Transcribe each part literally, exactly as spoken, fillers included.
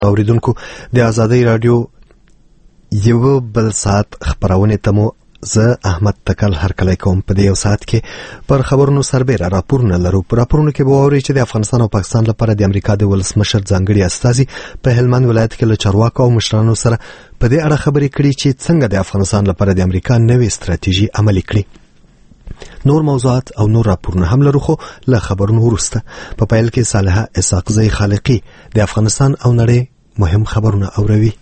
اوریدونکو د آزادۍ رادیو یو بل ساعت خبرونه تمو زه احمد تکل هر کله کوم په دې یو ساعت کې پر خبرونو سربېره راپورونه لرو. پر راپورونو کې به واوري چې د افغانستان او پاکستان لپاره د امریکا د ولسمشر ځانګړي استازي په هلمند ولایت کې له چارواکو او مشرانو سره په دې اړه خبرې کړې چې څنګه د افغانستان لپاره د امریکا نوې ستراتیژي عملي کړي. نور موضوعات او نور راپورونه هم لرو، خو له خبرونو وروسته په پیل کې صالحه اسحاقزی خالقی د افغانستان او نړۍ مهم خبرونه اوروي.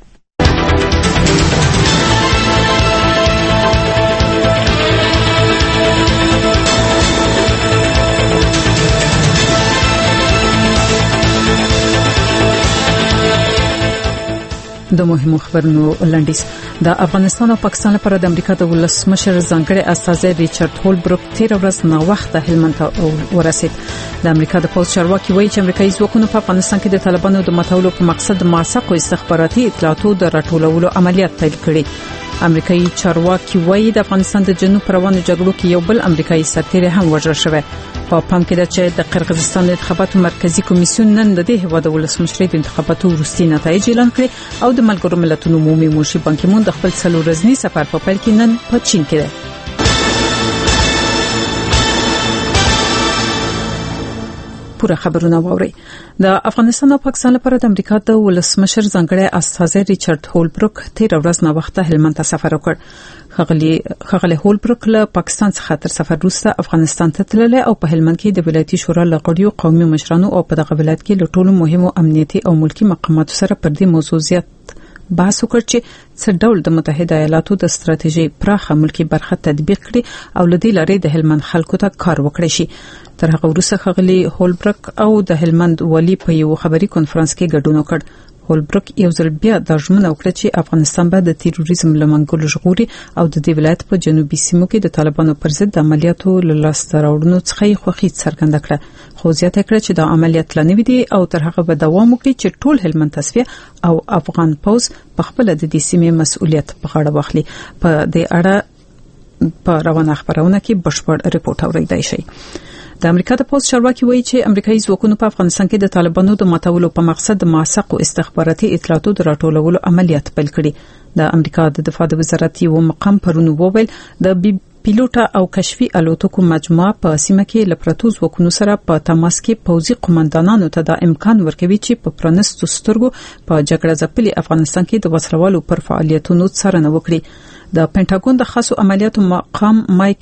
د مهمو خبرونو لنډیز. د افغانستان او پاکستان لپاره د امریکا د ولسمشر ځانګړي استازی ریچارډ هولبروک تیر ورځ نو وخت هلمند ته ورسید. د امریکا د پوز چارواکي وایي چې امریکایي ځواکونه په افغانستان کې د طالبانو د ماتولو په مقصد موثق استخباراتي اطلاعاتو د راټولولو عملیات پیل کړي. امریکایي چارواکي وایي د افغانستان د جنوب روانو جګړو کې یو بل امریکایي سرتیری هم وژل شوی. په پام کې ده چې د قرغیزستان د انتخاباتو مرکزی کمیسیون نن د دې هیواد ولسمشری د انتخاباتو وروستي نتایج اعلان کړي او د ملګرو ملتونو عمومي مشر بان کی مون د خپل څلور ورځني سفر په پیل کې نن په چین کې ده. پوره خبرونه واوري. د افغانستان او پاکستان لپاره د امریکا د ولسمشر ځانګړي استازی ریچارډ هولبروک تیر ورځ نو وخت هلمند ته سفر وکړ. خغلی خغلی هولبروک له پاکستان څخه تر سفر وروسته افغانستان ته تللی او په هلمند کې د ولایتي شورا له غړیو قومي مشرانو او په دغه ولایت کې له ټولو مهمو امنیتي او ملکی مقاماتو سره پر دې موضوع زیات بحث وکړ چې څه ډول د متحده ایالاتو د ستراتیژي پراخه ملکی برخه تطبیق کړي او لدی لارې د هلمند خلکو ته کار وکړي شي. تر هغه وروسته خغلی هولبروک او د هلمند والی په یو خبري کانفرنس کې ګډون وکړ. هولبروک یو ځل بیا د ژمنه وکړه چې افغانستان به د تیروریزم لمنګولو ژغوري او د دې ولایت په جنوبي سیمو کې د طالبانو پر ضد د عملیاتو له لاسته راوړنو څخه خوښي څرګنده کړه. خو زیاته کړه چې د عملیات لنوي دي او تر هغه به دوام وکړي چې ټول هلمند تصفیه او افغان پوز په خپل د دې سیمې مسؤلیت په غاړه واخلي. په دې اړه په روانه خبرونه کې بشپړ ریپورت اوریدای شي. د امریکا د پوز چارواکي وایي چې امریکایي ځواکونه په افغانستان کې د طالبانو د ماتولو په مقصد موثق استخباراتي اطلاعاتو د راټولولو عملیات پیل کړي. د امریکا د دفاع د وزارت یو مقام پرونی وویل د بي پیلوټ او کشفي الوتکو مجموعه په سیمه کې لپراتو ځواکونو سره په تماس کې پوځي قومندانانو ته د امکان ورکوي چې په پرانستو سترګو په جګړه ځپلي افغانستان کې د وسلوالو پر فعالیتونو څارنه وکړي. د پینټاګون د خاصو عملیاتو مقام مایک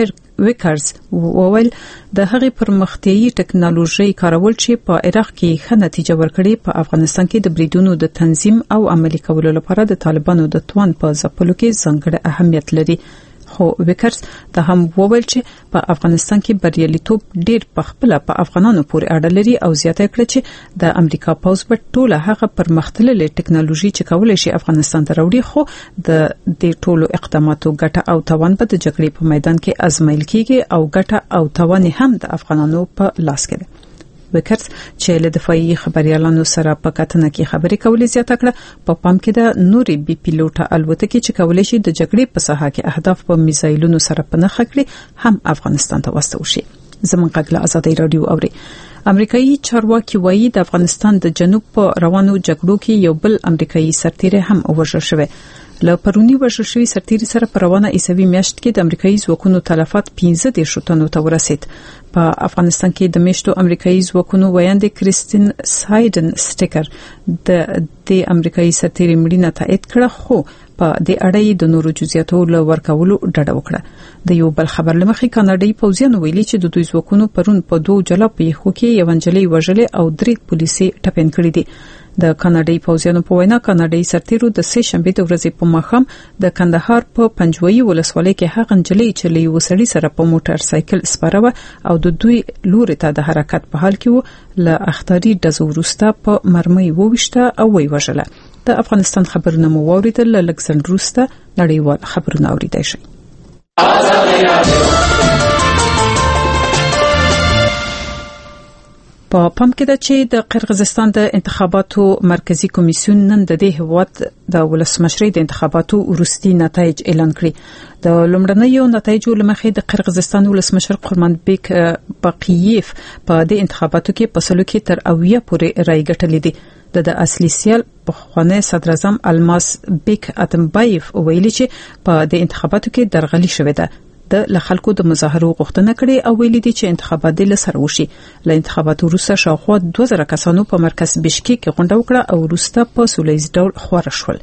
ویکرز وویل د هغې پرمختیایي ټکنالوژي کارول چې په عراق کې ښه نتیجه ورکړي په افغانستان کې د بریدونو د تنظیم او عملي کولو لپاره د طالبانو د توان په ځپلو کې ځانګړی اهمیت لري. خو ویکرز د هم وویل چې په افغانستان کې بریالیتوب ډیر په خپل په افغانانو پورې اړه لري او زیاته کړه چې د امریکا پوز په ټوله هغه پرمختللې ټکنالوژي چې کولای شي افغانستان ته راوړي، خو د دې ټولو اقداماتو ګټه او توان په د جګړې په میدان کې ازمایل کیږي او ګټه او توان هم د افغانانو په لاس کې ده. وکرز چې له دفاعي خبريالانو سره په کتنه کې خبرې کولې زیاته کړه په پام کې د نوري بي پیلوټه الوتکې چې کولای شي د جګړې په ساحه کې اهداف په میزایلونو سره پنهخ کړي هم افغانستان ته واستول شي. زمون قګله آزادۍ رادیو اوري. امریکایي چارواکي وایي د افغانستان د جنوب په روانو جګړو کې یو بل امریکایي سرتیری هم وژل شوی. له پرونی وژل شوی سرتیری سره په روانه عیسوي میاشت کې د امریکایي ځواکونو تلفات پنځه دیرش تنو ته ورسید. په افغانستان کې د میشتو امریکایي ځواکونو ویاندې کریستین سایډن سټیکر د د امریکایي سرتیری مړینه تایید کړه، خو په دې اړه د نورو جزئیاتو له ورکولو ډډه وکړه. د یو بل خبر لمخې کاناډایي پوځیانو ویلي چې د دوی ځواکونو پرون په دوه جلا پیښو کې یو انجلۍ وژلې او درې پولیسي ټپین کړي دي. د کاناډایي پوځیانو په وینا کاناډایي سرتیرو د سه شنبه د ورځې په ماښام د کندهار په پنجوي ولسوالۍ کې هغه انجلۍ چې له وسړي سره په موټر سایکل سپاره او د دوی لوري ته د حرکت په حال کې و له اختاري د زورسته په مرمۍ وويشته او وی وژله. د افغانستان خبرونه مو واوریدل. لکسن روسته نړیوال خبرونه اوریدای شي. په پام کې ده چې د قرغیزستان د انتخاباتو مرکزی کمیسیون نن د دې هیواد د ولسمشری د انتخاباتو وروستي نتایج اعلان کړي. د لومړنیو نتایجو لمخې د قرغیزستان ولسمشر قرمانبیک باقییف په دې انتخاباتو کې په سلو کې تر اویا پورې رای ګټلې دي. د اصلي سیال پخوانی صدر اعظم الماس بیک اتمبایف ویلي چې په د انتخاباتو کې درغلي شوې ده د لخلکو د مظاهرو غوښتنه کړې او ویلي دي چې انتخابات د لسر وشي. له انتخاباتو وروسته شاوخوا دوه زره کسانو په مرکز بشکیک کې غونډه وکړه او وروسته په سولهییز ډول خور شول.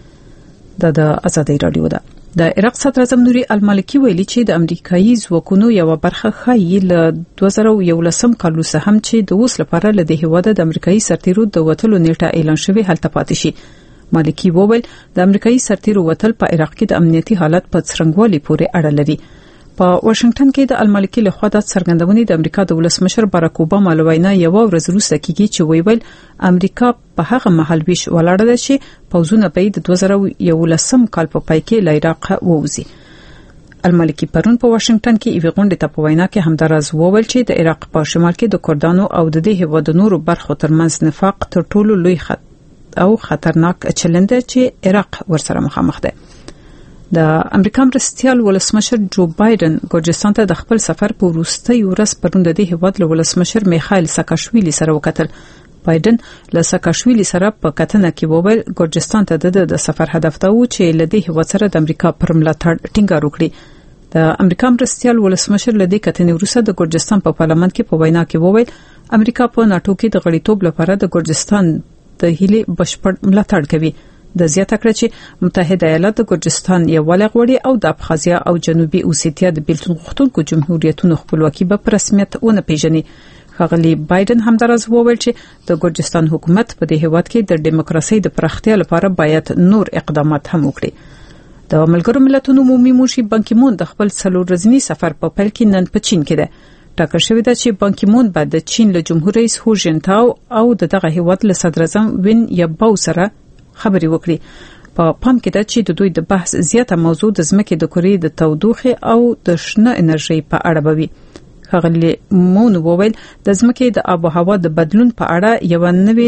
د د ازادي رادیو ده. د عراق صدر اعظم نوري المالکی ویلي چې د امریکایي ځواکونو یو برخه خایي له دوه زره یولسم کال وروسته هم چې د اوس لپاره له د هیواده د امریکایي سرتیرو د وټلو نیټه اعلان شوی هلته پاتې شي. مالکی وویل د امریکایي سرتیرو وټل په عراق کې د امنیتي حالت په څرنګوالي پورې اړه لري. په واشنگټن کې د المالکی لخوا د څرګندونې د امریکا د ولسمشر باراک اوباما لوینا یو ورځ وروسته کېږي چې ویل امریکا په هغه مهال ویش ولاړه ده چې پوزونه به د دوه زره یولسم کال په پای کې له عراق ووزي. المالکی پرون په واشنگټن کې ایوه غونډه ته په وینا کې همدارز وویل چې د عراق په شمال کې د کردانو او د دې هیواد نورو برخو ترمنځ نفاق تر ټولو لوی خط او خطرناک چلند چې عراق ورسره مخامخ ده. د امریکا مرستيال ولسمشر جو بایدن ګورجستان ته د خپل سفر په وروستي ورځ پروند د هیواد له ولسمشر میخائیل ساکاشویلی سره وکتل. بایدن له ساکاشویلی سره په کتنه کې وویل ګورجستان ته د سفر هدف ته و چې له دې هیواد سره د امریکا پر ملاتړ ټینګار وکړي. د امریکا مرستيال ولسمشر له دې کتنې وروسته د ګورجستان په پارلمان کې په وینا کې وویل امریکا په ناتو کې د غړیتوب لپاره د ګورجستان د هیلې بشپړ ملاتړ کوي. د زیاته کړ چې متحده ایالات د ګورجستان یو ولغړی او د ابخازیا او جنوبي اوسیتیا د بیلتون غوښتونکو جمهوریتونو خپلواکي په رسمیت ونه پیژني. ښاغلي بایدن همدارز وویل چې د ګورجستان حکومت په دې هیواد کې د دیموکراسي د پراختیا لپاره باید نور اقدامات هم وکړي. د ملګرو ملتونو عمومي مشر بان کی مون د خپل څلور ورځنی سفر په پیل کې نن په چین کې ده. ټاکل شوې ده چې بان کی مون بعد د چین له جمهور رئیس هو جنتاو او د دغه هیواد له صدر اعظم وین یاباو سره خبري وکړي. په پام کې ده چې د دوی د بحث زیاته موضوع د ځمکې د کورې د تودوخې او د شنه انرژي په اړه بوي. ښاغلي مون وویل د ځمکې د آب او هوا د بدلون په اړه یو نوې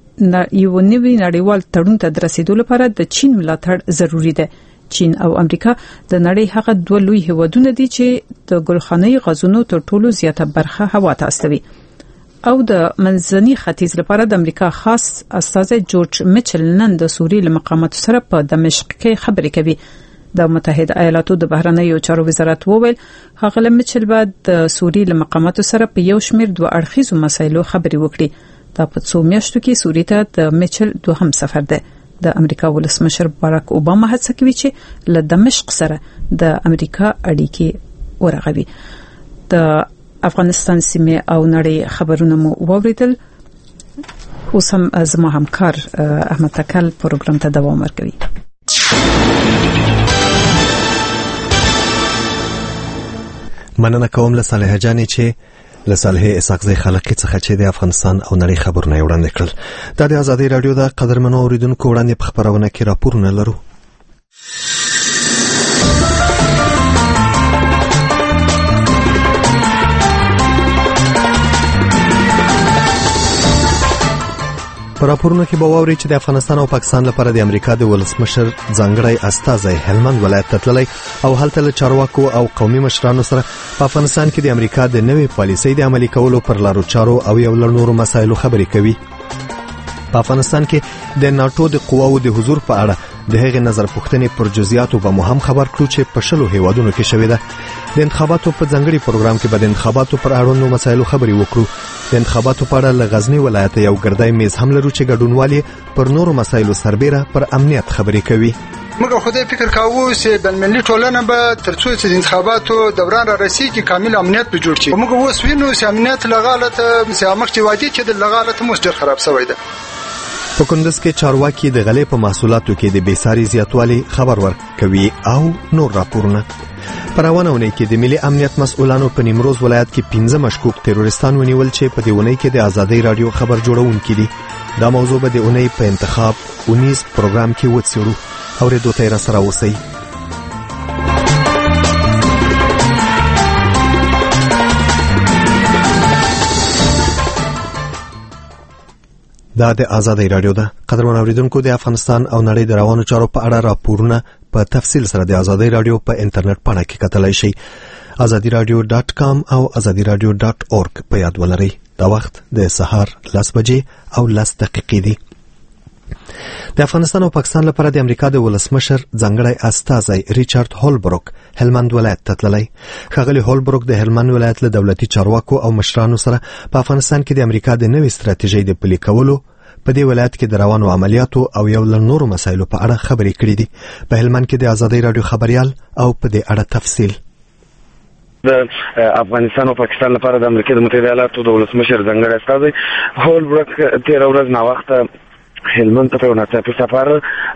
یو نوې نړیوال تړون ته د رسیدو لپاره د چین ملاتړ ضروری ده. چین او امریکا د نړۍ هغه دوه لوی هیوادونه دي چې د ګلخانه‌ي غازونو تر ټولو زیاته برخه هوا ته استوي. او د منځني ختیځ لپاره د امریکا خاص استازی جورج میچل نن د سوریې له مقاماتو سره په دمشق کې خبرې کوي. د متحده ایالاتو د بهرنیو چارو وزارت وویل هغه میچل بعد د سوریې له مقاماتو سره په یو شمېر دوه اړخیزو مسایلو خبرې وکړي. دا په څو میاشتو کې سوریې ته د میچل دوهم سفر ده. د امریکا ولسمشر باراک اوباما هڅه کوي چې له دمشق سره د امریکا اړیکې ورغوي. د افغانستان سیمه او نړۍ خبرونه مو واوریدل. اوس هم زما همکار احمد تکل پروګرام ته دوام ورکوي. مننه کوم له صالح جانې چې له صالح اسحاقزی خلقی څخه چې د افغانستان او نړۍ خبرونه وړاندې کړل. دا د ازادي رادیو د قدرمنو اوریدونکو وړاندې په خبرونه کې راپورونه لرو. په راپورونو کې به واوري چې د افغانستان او پاکستان لپاره د امریکا د ولسمشر ځانګړی استازی هلمند ولایت ته تللی او هلته له چارواکو او قومي مشرانو سره په افغانستان کې د امریکا د نوې پالیسۍ د عملي کولو پر لارو چارو او یو لړ نورو مسایلو خبرې کوي. په افغانستان کې د ناتو د قواو د حضور په اړه د هغې نظر پوښتنې پر جزئیاتو به مو هم خبر کړو چې په شلو هیوادونو کې شوې ده. د انتخاباتو په ځانګړي پروګرام کې به د انتخاباتو پر اړوندو مسایلو خبرې وکړو. د انتخاباتو په اړه له غزنی ولایت یو ګردای میز هم لرو چې ګډونوالي پر نورو مسایلو سربېره پر امنیت خبرې کوي. موږ خدای فکر کاوه چې بلمنلي ټولنه به ترڅو چې د انتخاباتو دوران را رسیدي کامل امنیت به جوړ شي. موږ اوس وینو چې امنیت لغالته چې مخکې وادي چې د لغالته مو ډېر خراب شوی ده. په کندز کې چارواکي د غلې په محصولاتو کې د بیساري زیاتوالي خبر ورکوي او نور راپورونه. پر اونۍ کې د ملي امنیت مسؤلانو په نیمروز ولایت کې پنځه مشکوک تروریستان ونیول چې په دې اونۍ کې د ازادي رادیو خبر جوړونکي دي. دا موضوع به د اونۍ په انتخاب اونیز پروګرام کې وڅېړو. اورېدو ته را سره اوسئ. دا د ازادي رادیو ده. قدرمن اوریدونکو، د افغانستان او نړۍ د روانو چارو په اړه راپورونه په تفصیل سره د ازادي رادیو په انټرنیټ پاڼه کې کتلای شئ. ازادي رادیو ډاټ کام او ازادي رادیو ډاټ اورګ په یاد ولرئ. دا وخت د سهار لس بجې او لس دقیقې دي. د افغانستان او پاکستان لپاره د امریکا د ولسمشر ځانګړی استازی ریچارډ هولبروک هلمند ولایت ته تللی. ښاغلی هولبروک د هلمند ولایت له دولتي چارواکو او مشرانو سره په افغانستان کې د امریکا د نوې ستراتیژۍ د پلي کولو، په دې ولایت کې د روانو عملیاتو او یو له نورو مسایلو په اړه خبرې کړې دي. په هلمند کې د ازادۍ راډیو خبريال او په دې اړه تفصیل. د افغانستان او پاکستان لپاره د امریکا د متحده ایالاتو د ولسمشر ځانګړی استازی هولبروک تیر ورځ نا وخته هلمند ته په ناڅاپي سفر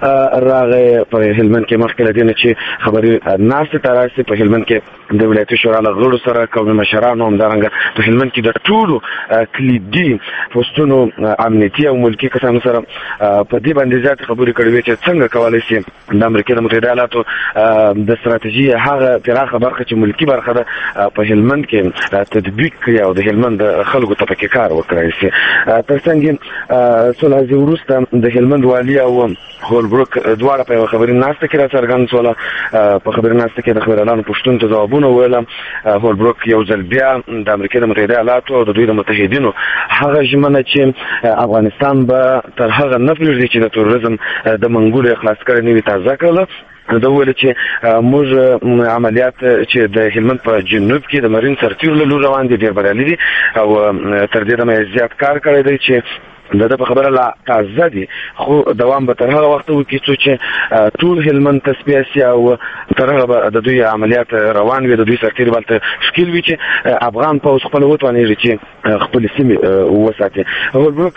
راغی. په هلمند کې مخکې له دې نه چې خبري ناشته تراسي په هلمند کې د ولایتي شورا له غړو سره قومي مشرانو همدارنګه په هلمند کې د ټولو کلیدي پوسټونو امنیتي او ملکي کسانو سره په دې باندې زیات خبرې کړې چې څنګه کولای شي د امریکا د متحده ایالاتو د ستراتیژي هغه پراخه برخه چې ملکي برخه ده په هلمند کې تطبیق کړي او د هلمند خلکو ته پکې کار وکړي شي. ترڅنګ سولازي وروسته د هلمند والي او هولبروک دواړه په خبري ناشته کې راڅرګند شول. په خبري ناشته کې د خبريالانو پښتون ته ځوابونه ویل. هولبروک یو ځل بیا د امریکا د متحده ایالاتو او د دوی د متحدینو هغه ژمنه چې افغانستان به تر هغه نه پرېږدي چې د تروریزم د منګولو خلاص کړي نوي تازه کړل. دا ویل چې موږ عملیات چې د هلمند په جنوب کې د مرین سرتیر له لور روان دي ډېر بریالي دي او تر دې دمه زیات کار کړی دی چې د په خبره لا تازه دي، خو دوام به تر هغه وخت وکړي چې ټول هلمند تسبیح سي او تر هغه د دوی عملیات روان وي، د دوی سرتیر بلته شکل وي چې افغان پوځ خپل وتوانیږي چې خپل سیمه وساتي. هولبروک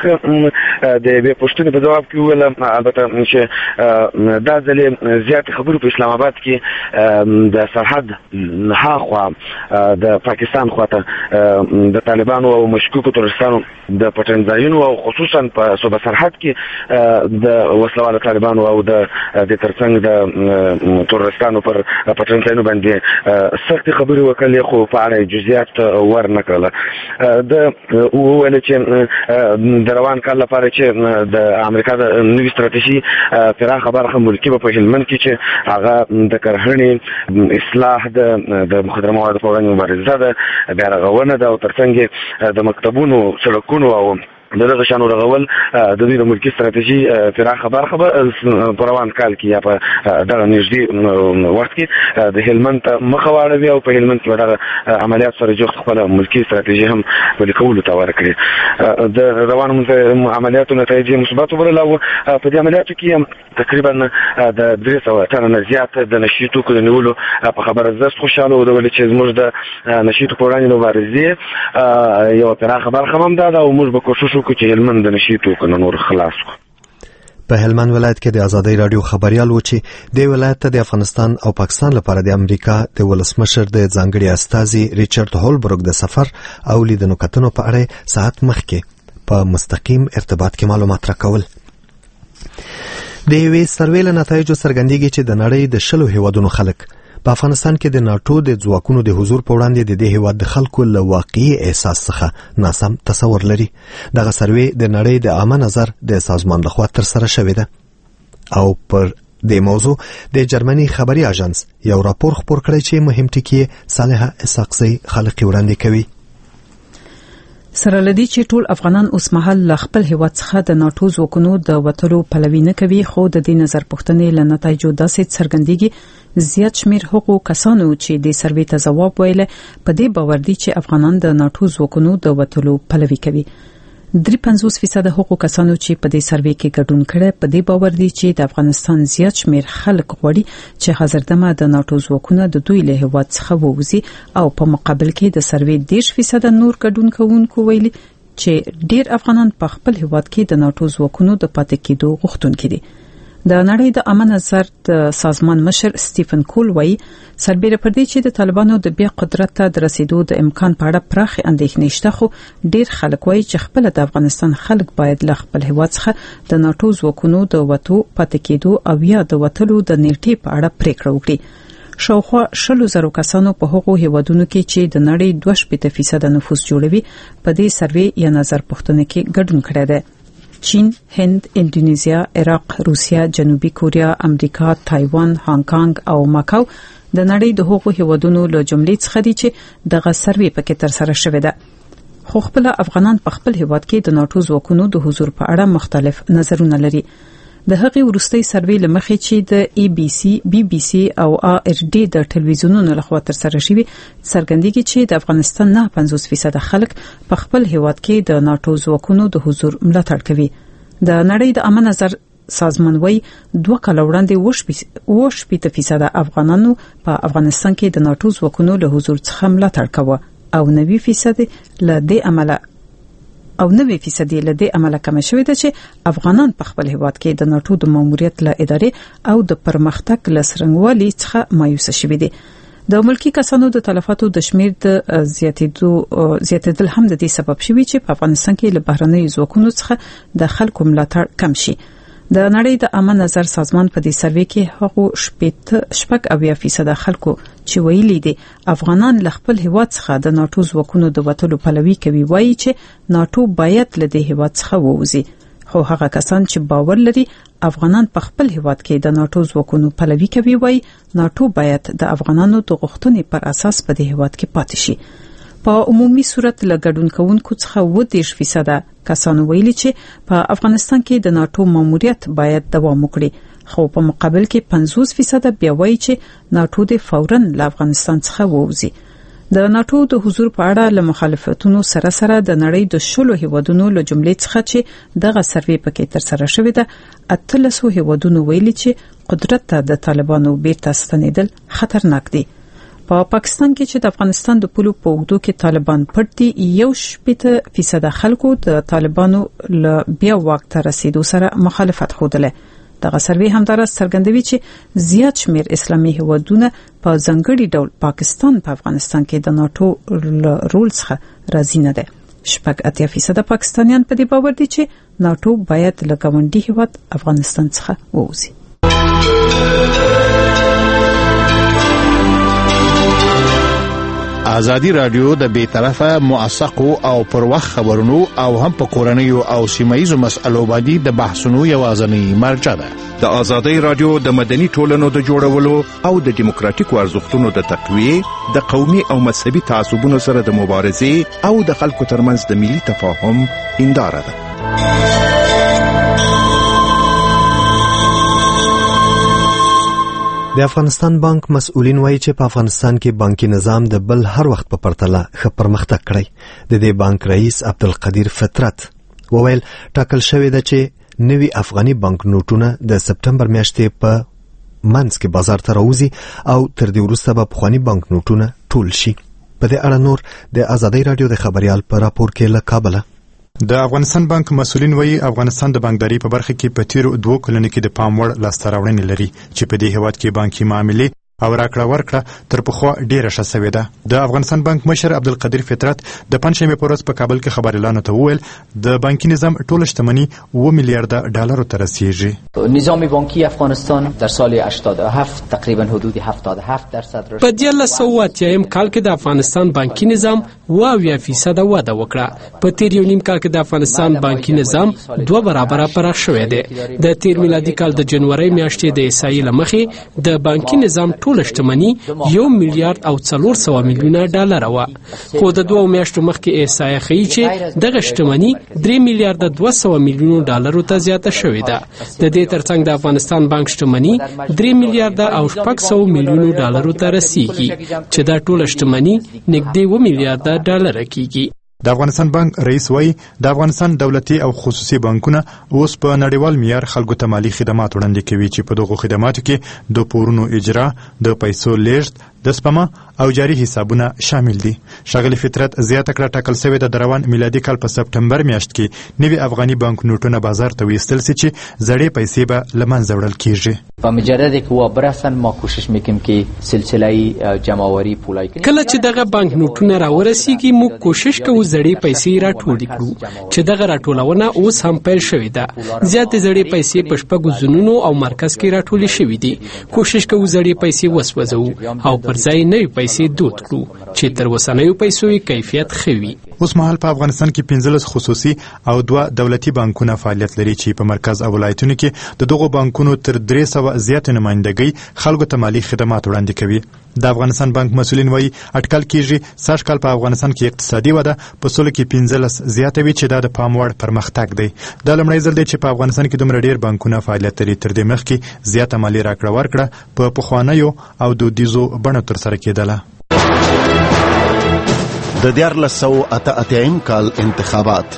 د به پښتون په جواب کې ویل البته چې دا ځلې زیات خبرو په اسلام آباد کې د سرحد هاخوا د پاکستان خواته د طالبانو او مشکوکو ترورستانو د پټنځایونو او خصوصا په صوبه سرحد کې د وسلوال طالبانو او د ترڅنګ د ترورستانو پر پټنځایونو باندې سخت خبرې وکړلې، خو په اړه جزئیات ورنکړل. د وویل چې د روان کال لپاره چې د امریکا د نوې ستراتیژي پراخه برخه ملکي په هلمند کې چې هغه د کرهڼې اصلاح د مخدره موادو په وړاندې مبارزه ده، بیا رغونه ده او ترڅنګ د مکتبونو، سړکونو او دغه شانو رغول د دوی د ملکي ستراتیژي پراخه برخه په روان کال کې یا په دغه نږدې وخت کې د هلمند مخه واړوي او په هلمند کې دغه عملیات سره جوخت خپل ملکي ستراتیژي هم پلي کولو ته ورکړي. د روانو عملیاتو نتایج مثبت وبلل او په دې عملیاتو کې تقریبا د درې سوه تنه نه زیات د نشي توکو د نیولو په خبره زست خوشاله و. د ولې چې زموږ د نشي توکو وړاندې مبارزې یو پراخه برخه هم ده او موږ به کوشش چې هلمند د نشي توکو نور خلاص کړو. په هلمند ولایت کې د ازادۍ راډیو خبريال و چې د ولایت ته د افغانستان او پاکستان لپاره د امریکا د ولسمشر د ځانګړي استازي ریچارډ هولبروک د سفر او لیدنو کتنو په اړه ساعت مخکې په مستقیم ارتباط کې معلومات راکول. د یوې سروې له نتایجو څرګندېږي چې د نړۍ د شلو هیوادونو خلک په افغانستان کې د ناتو د ځواکونو د حضور په وړاندې د دې هیواد د خلکو له واقعي احساس څخه ناسم تصور لري. دغه سروې د نړۍ د عامه نظر د سازمان لخوا ترسره شوې ده او پر د موضوع د جرمني خبري اژانس یو راپور خپور کړی چې مهم ټکي صالحه اسحاقزی خلک وړاندې کوي. سره لدی چې ټول افغانان اوس مهال ل خپل هیواد څخه د ناتو ځواکونو د وټلو پلوي نه کوي، خو د دې نظر پوښتنې ل نتایجو داسې څرګندېږي زیات شمیر هغو کسانو چې د سروې ته ځواب ویل په دې باور دي چې افغانان د ناتو ځواکونو د وټلو پلوي کوي. درې پنځوس فیصد هغو کسانو چې په دې سروې کې ګډون کړي په دې باور دي چې د افغانستان زیات شمیر خلک غواړي چې حاضردمه د ناتو ځواکونه د دوی له هیواد څخه ووځي او په مقابل کې د سروې دېرش فیصد نور ګډون کوونکو ویلي چې ډیر افغانان په خپل هیواد کې د ناتو ځواکونو د پاتې کېدو غوښتونکي دي. د نړۍ د امن نظر سازمان مشر سټیفن کول وایي سربېره پر دې چې د طالبانو د بیا قدرت ته د رسیدو د امکان په اړه پراخ اندېښنې شته، خو ډیر خلک وایي چې خپل د افغانستان خلک باید له خپل هیواد څخه د ناتو ځواکونو د وټو پاتې کېدو او یا د وټلو د نیټې په اړه پریکړه وکړي. شاوخوا شلو زرو کسانو په هغو هیوادونو کې چې د نړۍ دوه شپېته فیصد نفوس جوړوي په دې سروې یا نظر پوښتنه کې ګډون کړی دی. چین، هند، اندونیزیا، عراق، روسیا، جنوبي کوریا، امریکا، تایوان، هانګ کانګ او ماکاو د نړۍ د هغو هیوادونو له جملې څخه دي چې دغه سروې پکې تر سره شوې ده. خو خپل افغانان په خپل هیواد کې د ناتو ځواکونو د حضور په اړه مختلف نظرونه لري. د هغې وروستي سروې لمخې چې د ای بي سي، بي بي سي او آر ډي د ټلویزیونونو لخوا تر سره شوی څرګندېږي چې د افغانستان نه پنځوس فیصد خلک په خپل هیواد کې د ناتو ځواکونو د حضور ملاتړ کوي. د نړۍ د عامه نظر سازمان وایي دوه کاله وړاندې اوه شپېته فیصد افغانانو په افغانستان کې د ناتو ځواکونو له حضور څخه ملاتړ کوي او نوي فیصد له دې عمله او نوي فیصد له دې عمله کم شوی دی چې افغانان په خپل هیواد کې د ناتو د ماموریت له ادارې او د پرمختګ له څرنګوالي څخه مایوس شوی دی. د ملکی کسانو د تلفاتو د شمیر د زیاتېدو زیاتېدل هم د دې سبب شوی چې په افغانستان کې له بهرنیو ځواکونو څخه د خلکو ملاتړ کم شي. د نړۍ د عامه نظر سازمان په دې سروې کې هغه شپږ شپږ اویا فیصد خلکو چې ویلي دي افغانان له خپل هیواد څخه د ناتو ځواکونو د وټلو پلوي کوي وایي چې ناتو باید له دې هیواد څخه ووځي. خو هغه کسان چې باور لري افغانان په خپل هیواد کې د ناتو ځواکونو پلوي کوي وایي ناتو باید د افغانانو د غوښتنې پر اساس په دې هیواد کې پاتې شي. په عمومي صورت له ګډون کوونکو څخه اووه دېرش فیصد کسانو ویلي چې په افغانستان کې د ناتو ماموریت باید دوام وکړي، خو په مقابل کې پنځوس فیصد بیا وایي چې ناتو د فوراً له افغانستان څخه ووځي. د ناتو د حضور په اړه له مخالفتونو سره سره د نړۍ د شلو هیوادونو له جملې څخه چې دغه سروې پکې تر سره شوې ده اتلسو هیوادونو ویلي چې قدرت ته د طالبانو بیرته ستنېدل خطرناک دي. په پاکستان کې چې د افغانستان د پولو په اوږدو کې طالبان پټ دي، یو شپېته فیصد خلکو د طالبانو له بیا واک ته رسیدو سره مخالفت ښودلی. دغه سروې همداراز څرګندوي چې زیات شمیر اسلامي هیوادونه په ځانګړي ډول پاکستان په افغانستان کې د ناتو رول څخه راضي نه دي. شپږ اتیا فیصد پاکستانیان په دې باور دي چې ناتو باید له ګاونډي هیواد افغانستان څخه ووځي. ازادي رادیو د بې طرفه موثقو او پر وخت خبرونو او هم په کورنیو او سیمایي مسألو باندې د بحثونو یوازینی مرجع ده. د ازادي رادیو د مدني ټولنو د جوړولو او د دیموکراتیکو ارزښتونو د تقویه، د قومي او مذهبي تعصبونو سره د مبارزې او د خلکو ترمنځ د ملي تفاهم هنداره ده. د افغانستان بانک مسؤلین وایي چې په افغانستان کې بانکي نظام د بل هر وخت په پرتله ښه پرمختګ کړی. د دې بانک رئیس عبدالقدیر فطرت وویل ټاکل شوی ده چې نوي افغاني بانک نوټونه د سپټمبر میاشتې په منځ کې بازار ته راوځي او تر دې وروسته به پخواني بانک نوټونه ټول شي. په دې اړه نور د ازادي رادیو د خبريال په راپور کې له کابل. د افغانستان بانک مسؤلین وایي افغانستان د بانکداري په برخه کې په تیرو دوه کلونو کې د پام وړ لاسته راوړنې لري چې په دې هیواد کې بانکي معاملې او راکړه ورکړه تر پخوا ډیره ښه شوې ده. د افغانستان بانک مشر عبدالقدیر فطرت د پنځشنبې په ورځ په کابل کې خبريالانو ته وویل د بانکي نظام ټول شتمنۍ اوه میلیارډ ډالرو ته رسیږي. نظام بانکی افغانستان در سال هشتاد و هفت تقریبا حدود هفتاد و هفت درصد رشد. په دیارلس سوه اتیایم کال کې د افغانستان بانکي نظام اوه اویا فیصد وده وکړه. په تیر یو نیم کال کې د افغانستان بانکي نظام دوه برابره پراخ شوی دی. د تیر میلادي کال د جنوري میاشتې د احصایې له مخې د بانکي نظام ټول شتمنۍ یو میلیارډ او څلور سوه میلیونه ډالر وه، خو د دوه میاشتو مخکې احصایه ښیي چې دغه شتمنۍ درې میلیارډ دوه سوه میلیونو ډالرو ته زیاته شوې ده. د دې ترڅنګ د افغانستان بانک شتمنۍ درې میلیارډ او شپږ سوه میلیونو ډالرو ته رسیږي چې دا ټول شتمنۍ نږدې اوه میلیارډ ډالر کیږي. د افغانستان بانک رئیس وایي د افغانستان دولتي او خصوصي بانکونه اوس په نړیوال معیار خلکو ته مالي خدمات وړاندې کوي چې په دغو خدماتو کې د پورونو اجرا، د پیسو لیږد، د سپما او جاري حسابونه شامل دي. ښاغلي فطرت زیاته کړه ټاکل شوې ده د روان میلادي کال په سپټمبر میاشت کې نوي افغاني بانک نوټونه بازار ته ویستل سي چې زړې پیسې به له منځه وړل کیږي. و مجرد که وا برسن ما کوشش میکنیم که سلسله جمعآوری پولای کنیم. کله چې دغه بانک نوټونه راورسیږي موږ کوشش کوو زړې پیسې راټولې کړو چې دغه راټولونه اوس هم پیل شوې ده. زیاتې زړې پیسې په شپږو زونونو او مرکز کې راټولې شوې دي. کوشش کوو زړې پیسې وسوځو او پر ځای نوې پیسې دود کړو چې تر اوسنیو پیسو کیفیت ښه وي. اوس مهال په افغانستان کې پنځلس خصوصي او دوه دولتي بانکونه فعالیت لري چې په مرکز او ولایتونو کې د دغو بانکونو تر درې سوه زیاتې نمایندګۍ خلکو ته مالي خدمات وړاندې کوي. د افغانستان بانک مسؤلین وایي اټکل کېږي سږ کال په افغانستان کې اقتصادي وده په سلو کې پنځلس زیاته وي چې دا د پام وړ پرمختګ دی. دا لومړی ځل دی چې په افغانستان کې دومره ډېر بانکونه فعالیت لري. تر دې مخکې زیاته مالي راکړه ورکړه په پخوانیو او دودیزو بڼو ترسره کېدله. د دیارلس سوه اته اتیایم کال انتخابات.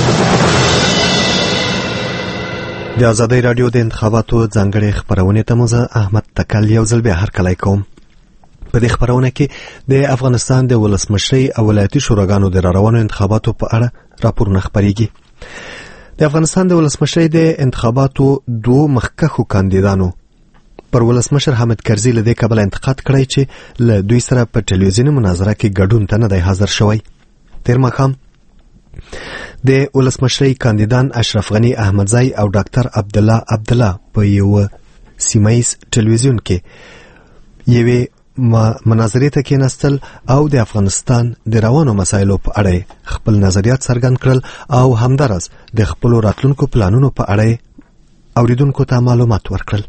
د آزادۍ راډیو د انتخاباتو ځانګړې خپرونې ته مو زه احمد تکل یو ځل بیا هرکلی کوم. په دې خپرونه کې د افغانستان د ولسمشرۍ او ولایتي شوراګانو د راروانو انتخاباتو په اړه راپورونه خپریږي. د افغانستان د ولسمشرۍ د انتخاباتو دوه مخکښو کاندیدانو پر ولسمشر حامد کرزي له دې کبله انتقاد کړی چې له دوی سره په ټلویزیوني مناظره کې ګډون ته نه دی حاضر شوی. تیر ماښام د ولسمشرۍ کاندیدان اشرف غني احمدزی او ډاکټر عبدالله عبدالله په یو سیمایز ټلویزیون کې یوې مناظرې ته کېناستل او د افغانستان د روانو مسایلو په اړه خپل نظریات څرګند کړل او همداراز د خپلو راتلونکو پلانونو په اړه اوریدونکو ته معلومات ورکړل.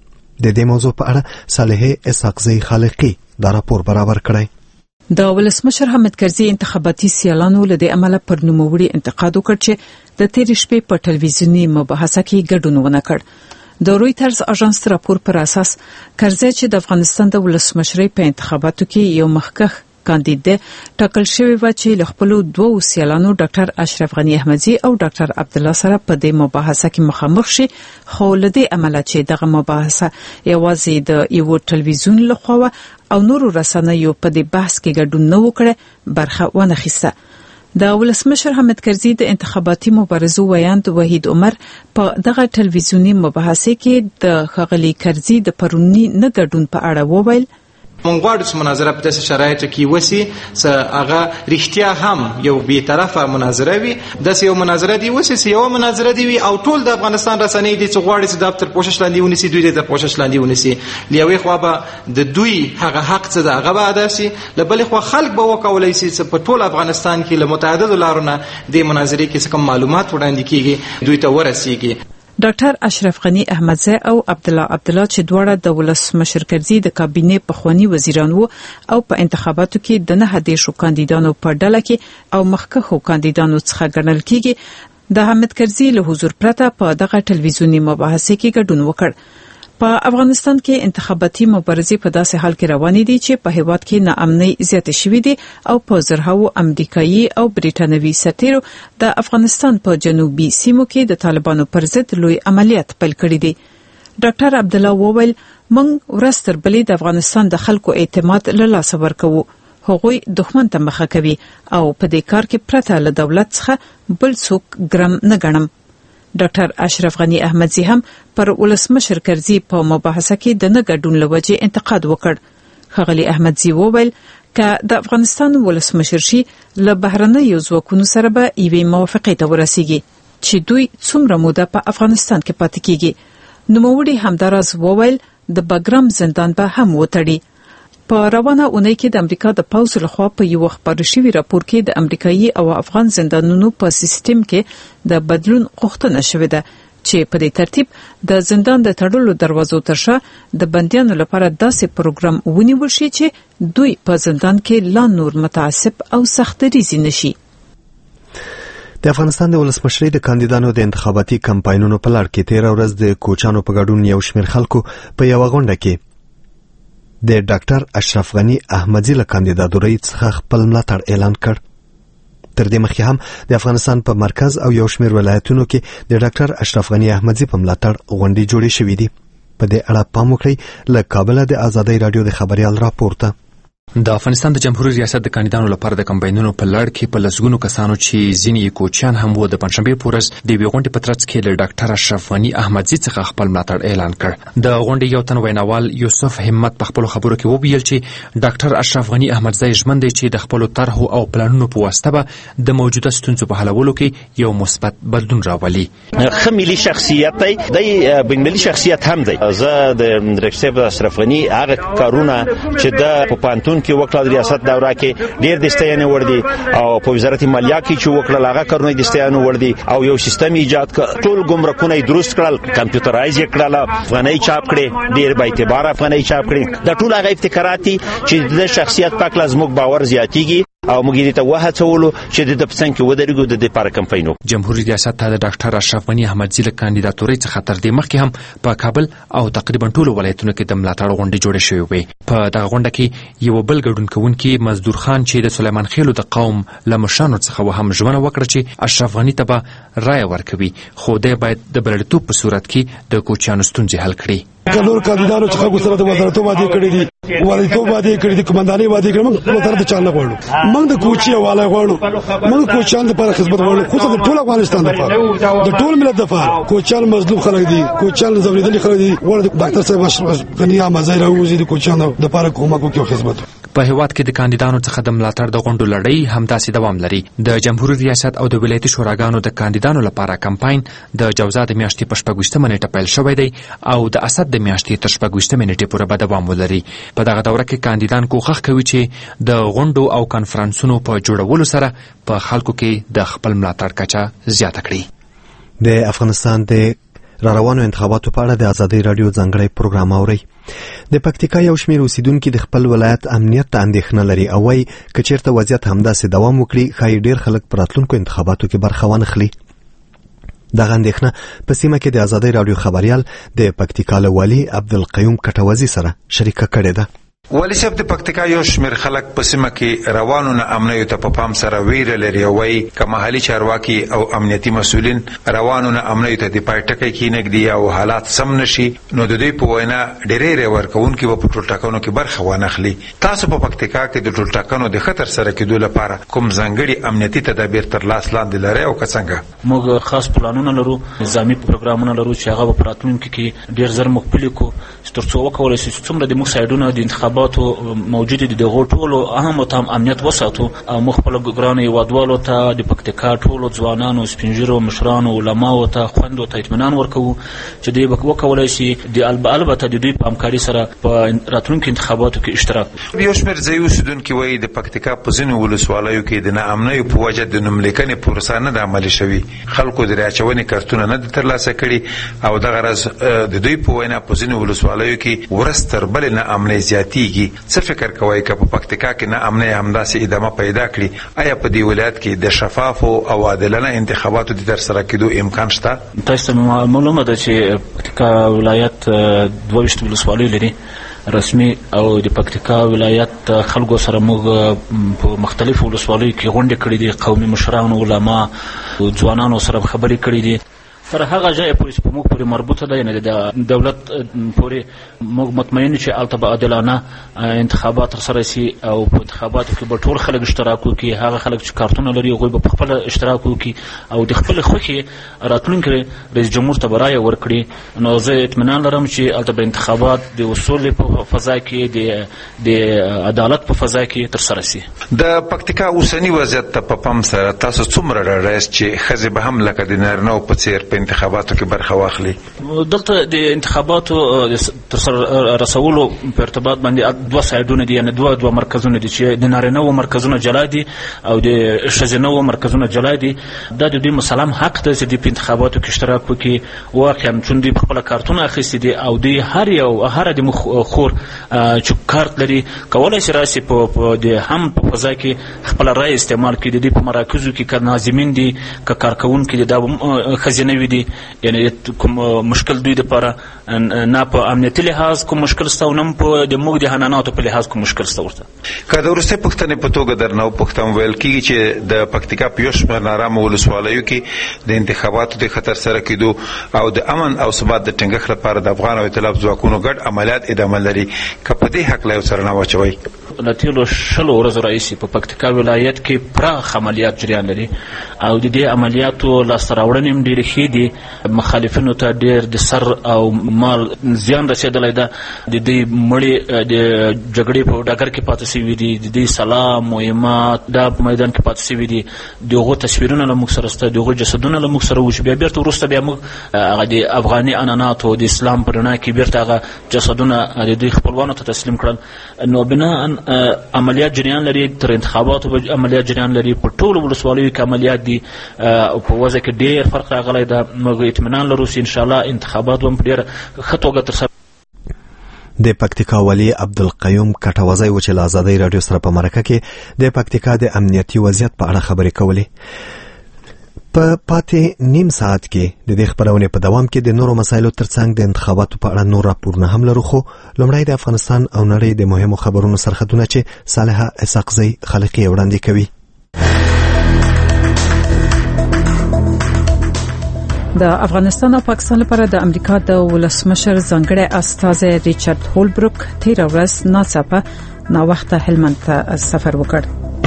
د دې موضوع په اړه صالحه اسحاقزی خالقی دا راپور برابر کړی. د ولسمشر حامد کرزي انتخاباتي سیالانو له دې عمله پر نوموړي انتقاد وکړ چې د تېرې شپې په ټلویزیوني مباحثه کې ګډون ونه کړ. د رویټرز اژانس راپور پر اساس کرزي چې د افغانستان د ولسمشرۍ په انتخاباتو کې یو مخکښ کاندید ټاکل شوی و چې له خپل دوه سیالانو ډاکټر اشرف غني احمدزي او ډاکټر عبدالله سره په دې مباحثه کې مخامخ شي، خو له دې عمله چې دغه مباحثه یوازې د یو ټلویزیون لخوا او نورو رسنیو په دې بحث کې ګډون نه وکړي برخه ونه اخیسته. د ولسمشر حامد کرزي د انتخاباتي مبارزو ویاند وحید عمر په دغه ټلویزیوني مباحثه کې د ښاغلي کرزي د پرونی نه ګډون په اړه وویل. مونږ غواړو چې مناظره په داسې شرایطو کې وسی چې هغه رښتیا هم یو بی‌طرفه مناظره وي. داسې یو مناظره دی وسی چې یو مناظره دی وي او ټول د افغانستان رسنۍ دي چې غواړي چې د دفتر پوښښ لاندې ونیسي، دوی د پوښښ لاندې ونیسي. لیوي خو به د دوی هغه حق څه د هغه به ادا شي، له بلې خو خلک به وکولای شي چې په ټول افغانستان کې له متعددو لارو نه د مناظرې کې څه کوم معلومات وړاندې کیږي دوی ته ورسیږي. ډاکټر اشرف غني احمدزی او عبدالله عبدالله چې دواړه د ولسمشر کرزي د کابینې پخوانی وزیران وو او په انتخاباتو کې د نه دیشو کاندیدانو په ډله کې او مخکښو کاندیدانو څخه ګڼل کیږي، د حامد کرزي له حضور پرته په دغه ټلویزیوني مباحثه کې ګډون وکړ. په افغانستان کې انتخاباتي مبارزې په داسې حال کې روانې دي چې په هیواد کې ناامنۍ زیاتې شوې دي او په زرهاو امریکایي او بریټانوي سرتیرو د افغانستان په جنوبي سیمو کې د طالبانو پر ضد لوی عملیات پیل کړي دي. ډاکټر عبدالله وویل موږ ورځ تر بلې د افغانستان د خلکو اعتماد له لاسه ورکوو، هغوی دښمن ته مخه کوي او په دې کار کې پرته له دولت څخه بل څوک ګرم نه ګڼم. ډاکټر اشرف غني احمدزي هم پر ولسمشر کرزي په مباحثه کې د نه ګډون لوجه انتقاد وکړ. ښاغلي احمدزي وویل چې د افغانستان ولسمشر شي له بهرنیو ځواکونو سره به یوې موافقې ته ورسیږي چې دوی څومره موده په افغانستان کې پاتې کیږي. نوموړي همداراز وویل د بګرام زندان به هم وتړي. په روانه اونۍ کې د امریکا د پوځ لخوا په یو خبر شوی راپور کې د امریکایي او افغان زندانونو په سیستم کې د بدلون غوښتنه شوې ده چې په دې ترتیب د زندان د تړلو دروازو ترشا د بندیانو لپاره داسې پروګرام ونیول شي چې دوی په زندان کې لا نور متعصب او سختریزي نشي. د افغانستان د ولسمشرۍ د کاندیدانو د انتخاباتي کمپاینونو په لړ کې تیر ورځ د کوچانو په ګډون یو شمېر خلکو په یو غونډه کې د ډاکټر اشرف غني احمدزي له کاندیداتورۍ څخه خپل ملاتړ اعلان کړ. تر دې مخکې هم د افغانستان په مرکز او یو شمېر ولایتونو کې د ډاکټر اشرف غني احمدزي په ملاتړ غونډې جوړې شوې دي. په دې اړه پام وکړئ له کابل د آزادۍ راډیو د خبريال راپور ته. د افغانستان د جمهوریت ریاست د کاندیدانو لپاره د کمپاینونو په لړ کې په لسګونو کسانو چې ځینې کوچیان هم وو د پنځشنبې په ورځ د یوې غونډې په ترڅ کې له ډاکټر اشرف غني احمدزي څخه خپل ملاتړ اعلان کړ. د غونډې یو تن ویناوال یوسف همت په خپلو خبرو کې وویل چې ډاکټر اشرف غني احمدزي ژمن دی چې د خپلو طرحو او پلانونو په واسطه به د موجوده ستونزو په حلولو کې یو مثبت بدلون راولي. ښه ملي شخصیت دی، د بین‌المللي شخصیت هم دی. زه د ډاکټر اشرف غني هغه کارونه چې د په پانتون کې وکړه د ریاست دوره کې ډیر د ستاینې ور دي او په وزارت مالیه کې چې وکړه هغه کارونه د ستاینې ور دي او یو سیستم ایجاد کړ ټول ګمرکونه درست کړل کمپیوټرایز کړل افغاني چاپ کړي ډیر با اعتبار افغاني چاپ کړي دا ټول هغه ابتکارات دي چې د شخصیت پاک لازم باور زیاتیږي او موږ دې ته وهڅولو چې د پسند کې ودرېږو د دې لپاره کمپاین وکړو. جمهوریت ریاست ته د ډاکټر اشرف غنی احمدزي له کاندیداتورۍ څخه تر دې مخکې هم په کابل او تقریبا ټولو ولایتونو کې د ملاتړ غونډې جوړې شوې وې. په دغه غونډه کې یو بل ګډون کوونکی مزدور خان چې د سلیمان خېلو د قوم له مشرانو څخه وهم ژمنه وکړه چې اشرف غنی ته به رایه ورکوي خو دی باید د بلړیتوب په صورت کې د کوچیانو ستونزې حل کړي. کلور کاندیدانو چې خلکو سره د وزارتو وعده کړې دي والدتو وعده کړې دي کمانډاني وعده کړې موږ په طرف ته چانه غواړو موږ د کوچي حواله غواړو موږ کوچیان لپاره خدمت غواړو خو د ټول افغانستان لپاره د ټول ملت لپاره کوچیان مظلوم خلک دي کوچیان زوریدلي خلک دي غواړو ډاکټر صاحب اشرف غنی احمدزي راوځي د کوچیان لپاره کومک وکړي خدمت. په هیواد کې د کاندیدانو څخه د ملاتړ د غونډو لړۍ همداسې دوام لري. د جمهوریت ریاست او د ولایتي شوراګانو د کاندیدانو لپاره کمپاین د جوزا د میاشتې په شپږویشتمه نیټه پیل شوی دی او د اسد د میاشتې تر شپږویشتمې نیټې پورې به دوام ولري. په دغه دوره کې کاندیدان کوښښ کوي چې د غونډو او کانفرنسونو په جوړولو سره په خلکو کې د خپل ملاتړ کچه زیاته کړي. د افغانستان د را روانو انتخاباتو په اړه د ازادي رادیو ځانګړی پروګرام اوري. د پکتیکا یو شمېر اوسیدونکو د خپل ولایت امنیت ته اندېښنه لري او وايي که چېرته وضعیت همداسې دوام وکړي ښایي ډېر خلک په راتلونکو انتخاباتو کې برخه وانخلي. دغه اندېښنه په سیمه کې د ازادي رادیو خبريال د پکتیکا له والي عبدالقیوم کټوزي سره شریکه کړې ده. والی صاحب د پکتیکا یو شمېر خلک په سیمه کې روانو نه امنیت ته په پام سره ویره لري او وايي که محلي چارواکي او امنیتي مسؤلین روانو نه امنیت ته د پایټکۍ کې نګدي او حالات سم نشي نو د دوی په وینا ډېرې ورکوونکي به په ټولټاکنو کې برخه وانخلي. تاسو په پکتیکا کې د ټولټاکنو د خطر سره کېدو لپاره کوم ځانګړي امنیتي تدابیر تر لاس لاندې لري او که څنګه؟ موږ خاص پلانونه لرو نظامي پروګرامونه لرو چې هغه په راتلونکي کې ډېر زر موږ پلي کړو ترڅو وکولای شو چې څومره د موږ سایډونه د انتخاباتو موجود دي دغه ټولو اهم او تام امنیت وساتو او مخ په ګران هیوادوالو ته د پکتیکا ټولو ځوانانو سپینجرو مشرانو علماو ته خوندو ته اطمینان ورکوو چې دوی وکولای شي د البته د دوی په همکاري سره په راتلونکو انتخاباتو کې اشتراک وکړي. یو شمېر ځایي اوسیدونکي وایي د پکتیکا په ځینو ولسوالیو کې د ناامنیو په وجه د نوملیکنې پروسه نه ده عملي شوې خلکو د راچونې کارتونه نه دي ترلاسه کړي او دغه راز د دوی په وینا په ځینو ولسوالیو کې ورځ تر بلې ناامني زیاتیږي. څه فکر کوئ که په پکتیکا کې ناامني همداسې ادامه پیدا کړي آیا په دې ولایت کې د شفافو او عادلانه انتخاباتو د ترسره کېدو امکان شته؟ تاسو ته معلومه ده چې پکتیکا ولایت دوه ویشت ولسوالۍ لري رسمي او د پکتیکا ولایت خلکو سره موږ په مختلفو ولسوالیو کې غونډې کړې دي قومي مشرانو علما ځوانانو سره خبرې کړې دي تر هغه ځای پورې په موږ پورې مربوطه ده یعنې د دولت پورې موږ مطمئن چې هلته به عادلانه انتخابات ترسره شي او په انتخاباتو کې به ټول خلک اشتراک وکړي هغه خلک چې کارتونه لري هغوی به په خپله اشتراک وکړي او د خپلې خوښې راتلونکي رئیس جمهور ته به رایه ورکړي. نو زه اطمینان لرم چې هلته به انتخابات د اصول په فضا کې د عدالت په فضا کې ترسره شي. د پکتیکا اوسني وضعیت ته په پام سره تاسو څومره ډاډه یاست چې ښځې به هم لکه د نارینهو په څېر په انتخاباتو کې برخه واخلي؟ دلته د انتخاباتو ترسره رسولو په ارتباط باندې دوه سایډونه دي یعنې دوه دوه مرکزونه دي چې د نارینهو مرکزونه جلا دي او د ښځینهو مرکزونه جلا دي. دا د دوی مسلم حق ده چې دوی په انتخاباتو کې اشتراک وکړي واقعا چون دوی په خپله کارتونه اخیستي دي او دوی هر یو هره د خور چې کارت لري کولی شي راشي په د هم په فضا کې خپله رایه استعمال کړي. د دوی په مراکزو کې که ناظمین دي که کارکوونکي دي دا ښځینه وي دي یعنی کوم مشکل دوی دپاره نه په امنیتي لحاظ کوم مشکل شته او نه په د موږ د حناناتو په لحاظ کوم مشکل شته ورته. که د وروستۍ پوښتنې په توګه درنه وپوښتم ویل کېږي چې د پکتیکا په یو شمېر نارامه ولسوالیو کې د انتخاباتو د خطر سره کېدو او د امن او ثبات د ټینګښت لپاره د افغان او ائتلاف ځواکونو ګډ عملیات ادامه لري که په دې هکله یو څرنه واچوئ؟ له تېرو شلو ورځو راهیسې په پکتیکا ولایت کې پراخ عملیات جریان لري او د دې عملیاتو لاسته راوړنې هم ډېرې ښې دي. مخالفینو ته ډېر د سر او مال زیان رسېدلی ده. د دوی مړي د جګړې په ډګر کې پاتې شوي دي د دوی سلاح مهمات دا په میدان کې پاتې شوي دي. د هغو تصویرونه له موږ سره شته د هغو جسدونه له موږ سره وو چې بیا بېرته وروسته بیا موږ هغه د افغاني عنعناتو د اسلام په رڼا کې بېرته هغه جسدونه د دوی خپلوانو ته تسلیم کړل. نو بناء عملیات جریان لري، تر انتخاباتو به عملیات جریان لري. په ټولو ولسوالیو کې عملیات دي او په وضع کې ډېر فرق راغلی ده. موږ اطمینان لرو چې انشاءالله انتخابات به هم په ډېره ښه توګه ترسره. د پکتیکا والی عبدالقیوم کټوازی و چې له ازادۍ راډیو سره په مرکه کې د پکتیکا د امنیتي وضعیت په اړه خبرې کولې. په پاتې نیم ساعت کې د دې خبرونې په دوام کې د نورو مسایلو ترڅنګ د انتخاباتو په اړه نور راپورونه هم لرو، خو لومړی د افغانستان او نړۍ د مهمو خبرونو سرخطونه چې صالحه اسحاقزی خلقی وړاندې کوي. د افغانستان او پاکستان لپاره د امریکا د ولسمشر ځانګړی استازی ریچارډ هولبروک تیر ورځ ناڅاپه ناوخته هلمند ته سفر وکړ.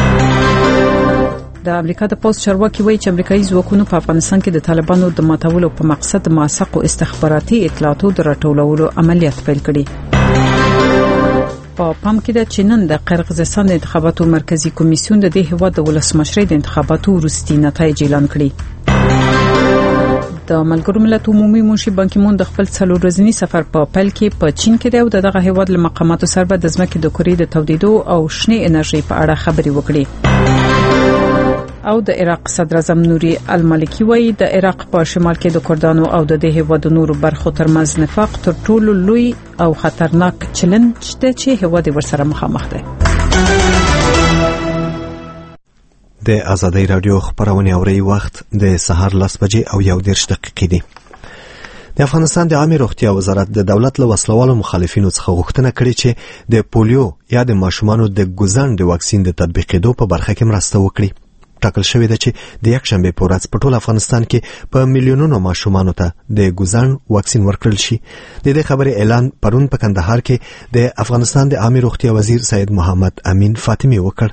د امریکا د پوسټ چارواکي وایي چې امریکایي ځواکونو په افغانستان کې د طالبانو د ماتولو په مقصد موثقو استخباراتي اطلاعاتو د راټولولو عملیات پیل کړي. په پام کې د چینن د قرغیزستان د انتخاباتو مرکزی کمیسیون د دې هیواد د ولسمشرۍ د انتخاباتو وروستي نتایج اعلان کړي. د ملګرو ملتونو عمومي منشي بان کی مون د خپل څلور ورځني سفر په پیل کې په چین کې دی او دغه هیواد له مقاماتو سره د ځمکې د کورې د تودیدو او شنې انرژي په اړه خبرې وکړي. او د عراق صدر اعظم نوري المالکی وایي د عراق په شمال کې د کردانو او د دې هیواد نورو برخو ترمنځ نفاق تر ټولو لوی او خطرناک چلنج دی چې هیواد ورسره مخامخ دی. د ازادۍ راډیو خبرونه اوري وخت د سهار لس بجې او یو دېرش دقیقې دي. د افغانستان د عامه روغتیا وزارت د دولت له وسلوالو مخالفینو څخه غوښتنه کړې چې د پولیو یا د ماشومانو د ګوزن د واکسین د تطبیقېدو په برخه کې مرسته وکړي. ټاکل شوې ده چې د یک شنبه په ورځ په ټول افغانستان کې په میلیونونو ماشومانو ته د ګوزن واکسین ورکړل شي. د دې خبرې اعلان پرون په کندهار کې د افغانستان د عامه روغتیا وزیر سید محمد امین فاطمی وکړ.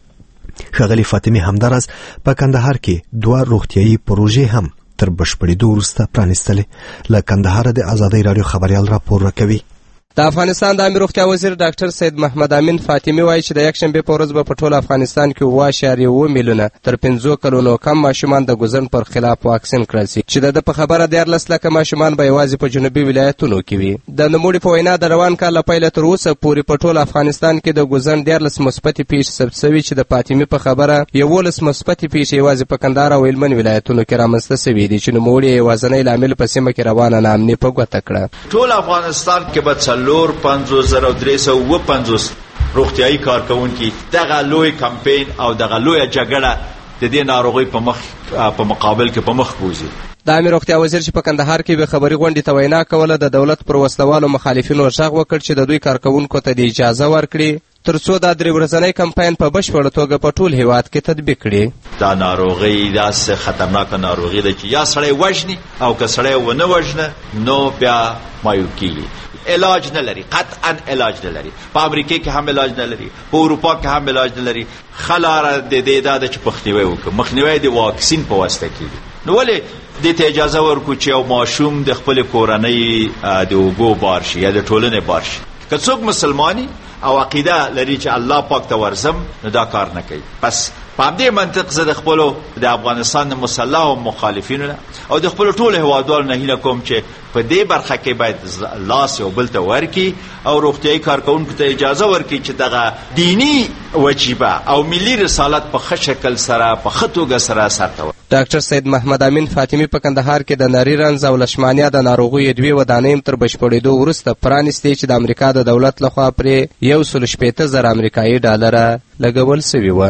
ښاغلي فاطمی همدارس په کندهار کې دوه روغتيایي پروژې هم تر بشپړېدو وروسته پرانیستلې. له کندهار د ازادۍ راډیو خبريال راپور راکوي. د افغانستان د عامه روغتیا وزیر ډاکټر سید محمد امین فاطمی وایي چې د یک شنبه په ورځ به په ټول افغانستان کې اوه اعشاریه اوه میلیونه تر پنځه کلونو کم ماشومان د ګوزن پر خلاف واکسین کړل شي چې د په خبره دیارلس لکه ماشومان به یوازې په جنوبي ولایتونو کې وي. د نوموړي په وینا د روان کال له پیله تر اوسه پورې په ټول افغانستان کې د ګوزن دیارلس مثبتې پیښې ثبت شوي چې د فاطمی په خبره یولس مثبتې پیښې یوازې په کندهار او هلمند ولایتونو کې رامنځته شوي دي چې نوموړي یوازینی لامل په سیمه کې روانه ناامني په ګوته کړه. ټول افغانستان کې به څلور پنځوس زره درې سوه اووه پنځوس روغتیایي کارکوونکي دغه لوی کمپین او دغه لویه جګړه د دې ناروغۍ په مخ په مقابل کې په مخ بوزي. د عامه روغتیا وزیر چې په کندهار کې به خبري غونډې ته وینا کوله د دولت پر وسلوالو مخالفینو غږ وکړ چې د دوی کارکوونکو ته د اجازه ورکړي ترڅو دا درې ورځنی کمپاین په بشپړه توګه په ټول هیواد کې تطبیق کړي. دا ناروغي داسې خطرناکه ناروغي ده چې یا سړی وژني او که سړی ونه وژنه نو بیا مایوب کیږي. علاج نه لري، قطعا علاج نه لري. په امریکا کې هم علاج نه لري، په اروپا کې هم علاج نه لري. خلاره د دې دا چې مخنیوي وکړي. مخنیوي د واکسین په واسطه کیږي. نو ولې د ته اجازه ورکو چې یو ماشوم د خپل کورنۍ د اوګو بار شي یا د ټولنې بار شي؟ که څوک مسلمانی او عقیده لري چې الله پاک ته ورزم نو دا کار نه کوي. پس په دې منطق زه د خپل د افغانستان مسلح او مخالفینو او د خپل ټول هوادارو نه هیله کوم چې په دې برخه کې باید لاس یو بل ته ورکی او روغتیایي کارکوونکو ته اجازه ورکړي چې دغه دینی وجیبه او ملي رسالت په ښه شکل سره په ښه توګه سره سرته ورکړي. ډاکټر سید محمد امین فاطمی په کندهار کې د نری رنځ او لشمانیا د ناروغیو دوې ودانۍ تر بشپړېدو وروسته پرانیستې چې د امریکا د دولت لخوا پرې یو سل شپېته زره امریکایي ډالره لګول شوي وه.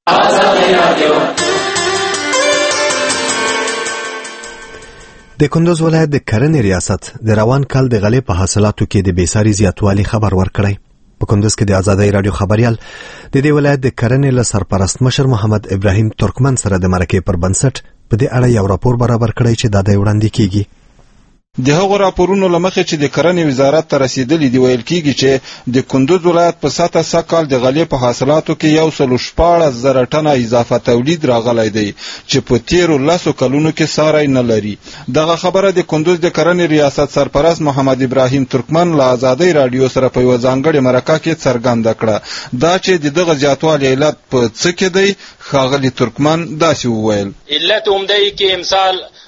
د کندوز ولایت د کرنې ریاست د روان کال د غلې په حاصلاتو کې د بیساري زیاتوالي خبر ورکړی. په کندوز کې د ازادۍ راډیو خبريال د دې ولایت د کرنې له سرپرست مشر محمد ابراهیم ترکمن سره د مرکې پر بنسټ په دې اړه یو راپور برابر کړی چې دا د وړاندې کیږي. د هغو راپورونو لمخې چې د کرنې وزارت ته رسیدلی دی ویل کیږي چې د کندوز ولایت په سطح سکال د غلې په حاصلاتو کې یو سل شپاړس زره ټنه اضافه تولید راغلی دی چې په تیرو لسو کلونو کې ساری نه لري. دغه خبره د کندوز د کرنې ریاست سرپرست محمد ابراهیم ترکمن له ازادۍ راډیو سره په یوه ځانګړې مرکه کې څرګنده کړه. دا چې د دغه زیاتوالي علت په څه کې دی ښاغلي ترکمن داسې وویل. علت عمده کې امسال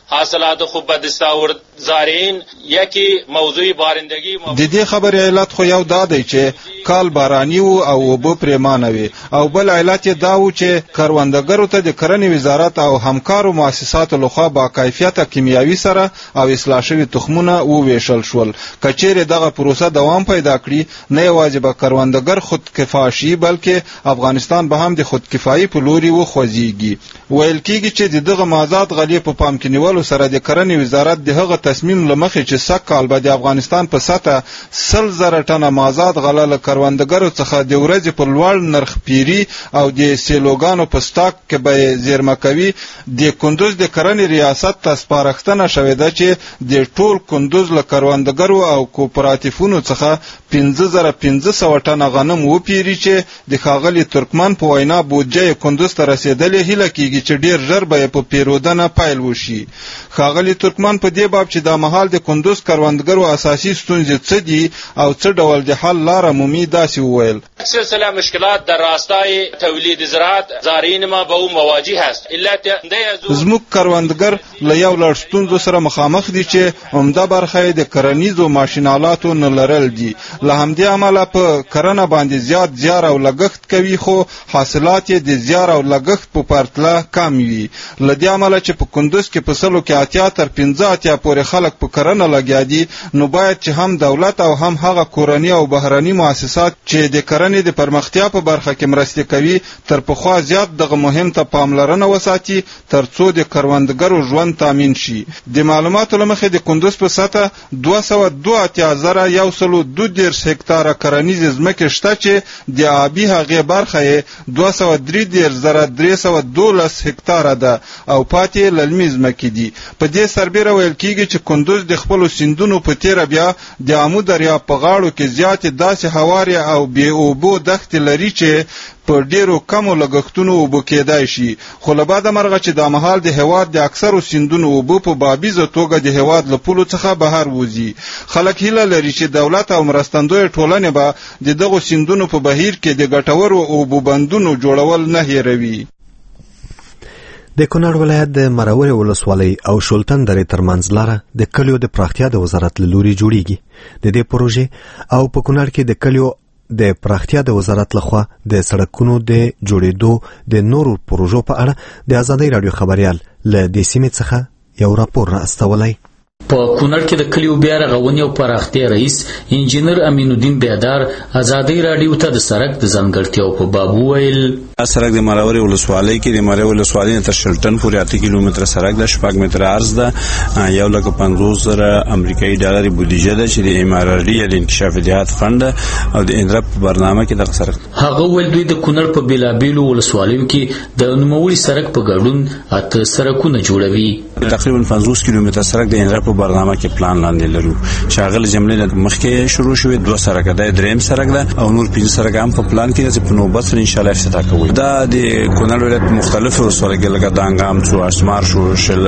حاصلات خوب دستاورد زارین یکی موضوع بارندگی د دې خبرې علت خو یو دا دی چې کال باراني وو او اوبه پرېمانه وي او بل علت یې دا و چې کروندګرو ته د کرنې وزارت او همکارو مؤسساتو لخوا با کیفیته کیمیاوي سره او اصلاح شوي تخمونه وویشل شول. کچېرې دغه پروسه دوام پیدا کړي نه یوازې به کروندګر خودکفا شي بلکې افغانستان به هم د خودکفایي په لوري وخوځېږي. ویل کېږي چې د دغه مازاد غلې په پام کې نیولو سره د کرنې وزارت د هغه تصمیم له مخې چې سږ کال به د افغانستان په سطحه سل زره ټنه مازاد غله له کروندګرو څخه د ورځې په لوړ نرخ پیري او د سیلوګانو په سټاک کې به زیرمه کوي. د کندوز د کرنې ریاست ته سپارښتنه شوې ده چې د ټول کندوز له کروندګرو او کوپراتیفونو څخه پنځه زره پنځه سوه ټنه غنم وپیري چې د ښاغلي ترکمن په وینا بودجه کندوز ته رسېدلې هیله کېږي چې ډېر ژر به یې په پیرودنه پیل وشي. ښاغلي ترکمن په دې باب چې دا مهال د کندوز کروندګرو اساسي ستونزې څه دي او څه ډول د حل لاره مومي داسې وویل. سلسله مشکلات در راستای تولید زراعت زارین ما به او مواجه است. علت زموږ کروندګر له یو لړ ستونزو سره مخامخ دي چې عمده برخه د کرنیزو ماشینالاتو نه لرل دي. له همدې امله په کرنه باندې زیات زیار او لګښت کوي خو حاصلات یې د زیار او لګښت په پرتله کم وي. له دې امله چې په کندوز کې په سلو کې اتیا تر پنځه اتیا پورې خلک په کرنه لګیا دي نو باید چې هم دولت او هم هغه کورني او بهرني مؤسسات چې د کرنې د پرمختیا په برخه کې مرسته کوي تر پخوا زیات دغه مهم ته پاملرنه وساتي ترڅو د کروندګرو ژوند تامین شي. د معلوماتو له مخې د کندوز په سطحه دوه سوه دوه اتیا زره یو سلو دوه دېرش هکتاره کرنیزې ځمکې شته چې د آبي هغې برخه یې دوه سوه درې دېرش زره درې سوه دولس هکتاره ده او پاتې للمي ځمکې دي. په دې سربیره ویل کېږي چې کندوز د خپلو سیندونو په تیره بیا د آمو دریاب په غاړو کې زیاتې داسې هوارې او بې اوبو دښتې لري چې په ډیرو کمو لګښتونو اوبه کېدای شي. خو له بعده مرغه چې دا مهال د هېواد د اکثرو سیندونو اوبه په بابیزه توګه د هېواد له پولو څخه بهر وځي. خلک هیله لري چې دولت او مرستندویه ټولنې به د دغو سیندونو په بهیر کې د ګټورو اوبو بندونو جوړول نه هېروي. د کونړ ولایت د مرورې ولسوالۍ او شولتن درې ترمنځ لاره د کلیو د پراختیا د وزارت له لوري جوړیږي. د دې پروژې او په کونړ کې د کلیو د پراختیا د وزارت لخوا د سړکونو د جوړېدو د نورو پروژو په اړه د ازادۍ رادیو خبريال له دې سیمې څخه یو راپور را استولی. په کونړ کې د کلیو بیا رغونې او پراختیا رئیس انجینر امین الدین بیدار ازادۍ رادیو ته د سړک د ځانګړتیاو په باب وویل. سړک د مرورې ولسوالۍ کې د مرورې ولسوالۍ نه تر شلټن پورې اته کیلومتره سړک د شپږ متره عرض ده. یو لک پنځوس زره امریکایي ډالر بودیجه ده چې د ام ار ار ډي د انکشاف دیات فند او د اندرپ برنامه کې د سړک. هغه ول دوی د کونړ په بیلابیلو ولسوالیو کې د نوموړي سړک په ګډون اته سړکونه جوړوي. تقریبا پنځوس کیلومتره سړک د اندرپ په برنامه کې پلان لاندې لرو. شاغل جملې مخکې شروع شوې دوه سړک ده دریم سړک ده او نور پنځه سړک هم په پلان کې چې په نوبت سره ان شاء الله افتتاح کوي. دا د کونړ ولایت مختلفو ولسوالیو لکه دانګام شو اسمار شو شل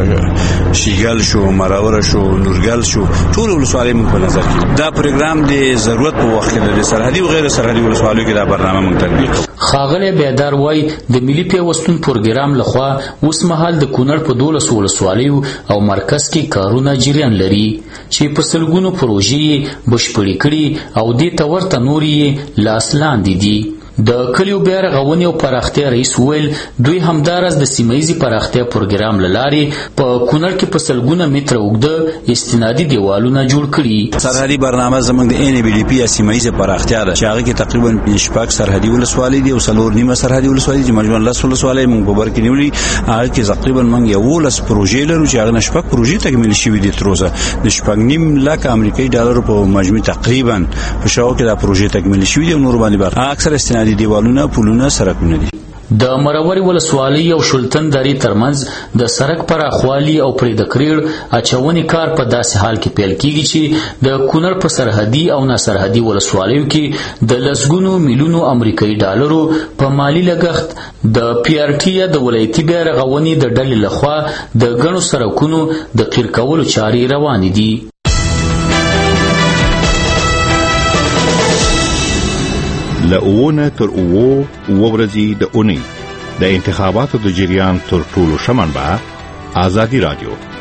شیګل شو مراور شو نورګل شو ټول ولسوالیو په نظر کې دا پروګرام د ضرورت په وخت کې د سرحدي او غیر سرحدي ولسوالیو کې دا برنامه موږ تطبیق. خاغله بیدار وای د ملي پیوستون پروګرام لخوا اوس مهال د کونړ په دولس ولسوالیو او مرکز کې کارونه جریان لري چې په سلګونو پروژې بشپړې کړي او د تورته نوري لاس لاندې دي. د کلیو بیا رغونې او پراختیا رئیس ویل دوی همدارس د سیمایي پراختیا پروګرام لاري په کونړ کې په سلګونه متره اوږده استنادي دیوالونه جوړ کړي. سرحدي برنامه زموږ د ان بي ډي پی سیمایي پراختیا ده چې هغه کې تقریبا شپږ سرحدي ولسوالۍ دي او څلور نیمه سرحدي ولسوالۍ چې مجموعاً لس ولسوالۍ موږ په بر کې نیولې. هغه کې تقریبا موږ یو لس پروژې لرو چې هغه شپږ پروژې تکمیل شوې دي تر اوسه. د شپږ نیم لک امریکایي ډالر په مجموع تقریبا په شاو کې دا پروژې تکمیل شوې دي او نور باندې بر اکثر استنادي دیوالونه پلونه سرکونه دي. د مرورې ولسوالۍ او شلتن درې ترمنځ د سړک پراخوالي او پرې د کریړ اچونې کار په داسې حال کې پیل کیږي چې د کونړ په سرحدي او ناسرحدي ولسوالیو کې د لسګونو میلیونو امریکایي ډالرو په مالی لګښت د پی آر ټي د ولایتي بیا رغونې د ډلې لخوا د ګڼو سړکونو د قیر کولو چارې روانې دي. لأونه تر اوو ورځې د اونۍ د انتخاباتو د جریان تر ټولو ښه منبع ازادي رادیو.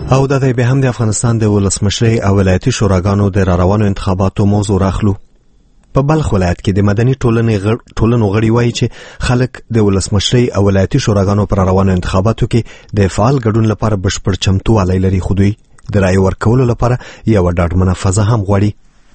او د دې به هم د افغانستان د ولسمشرۍ او ولایتي شوراګانو د راروانو انتخاباتو موضوع راخلو. په بلخ ولایت کې د مدني ټولنې غړ ټولنو غړي وایي چې خلک د ولسمشرۍ او ولایتي شوراګانو پر روانو انتخاباتو کې د فعال ګډون لپاره بشپړ چمتووالی لري، خو دوی د رای ورکولو لپاره یو ډاډمنه فضا هم غواړي.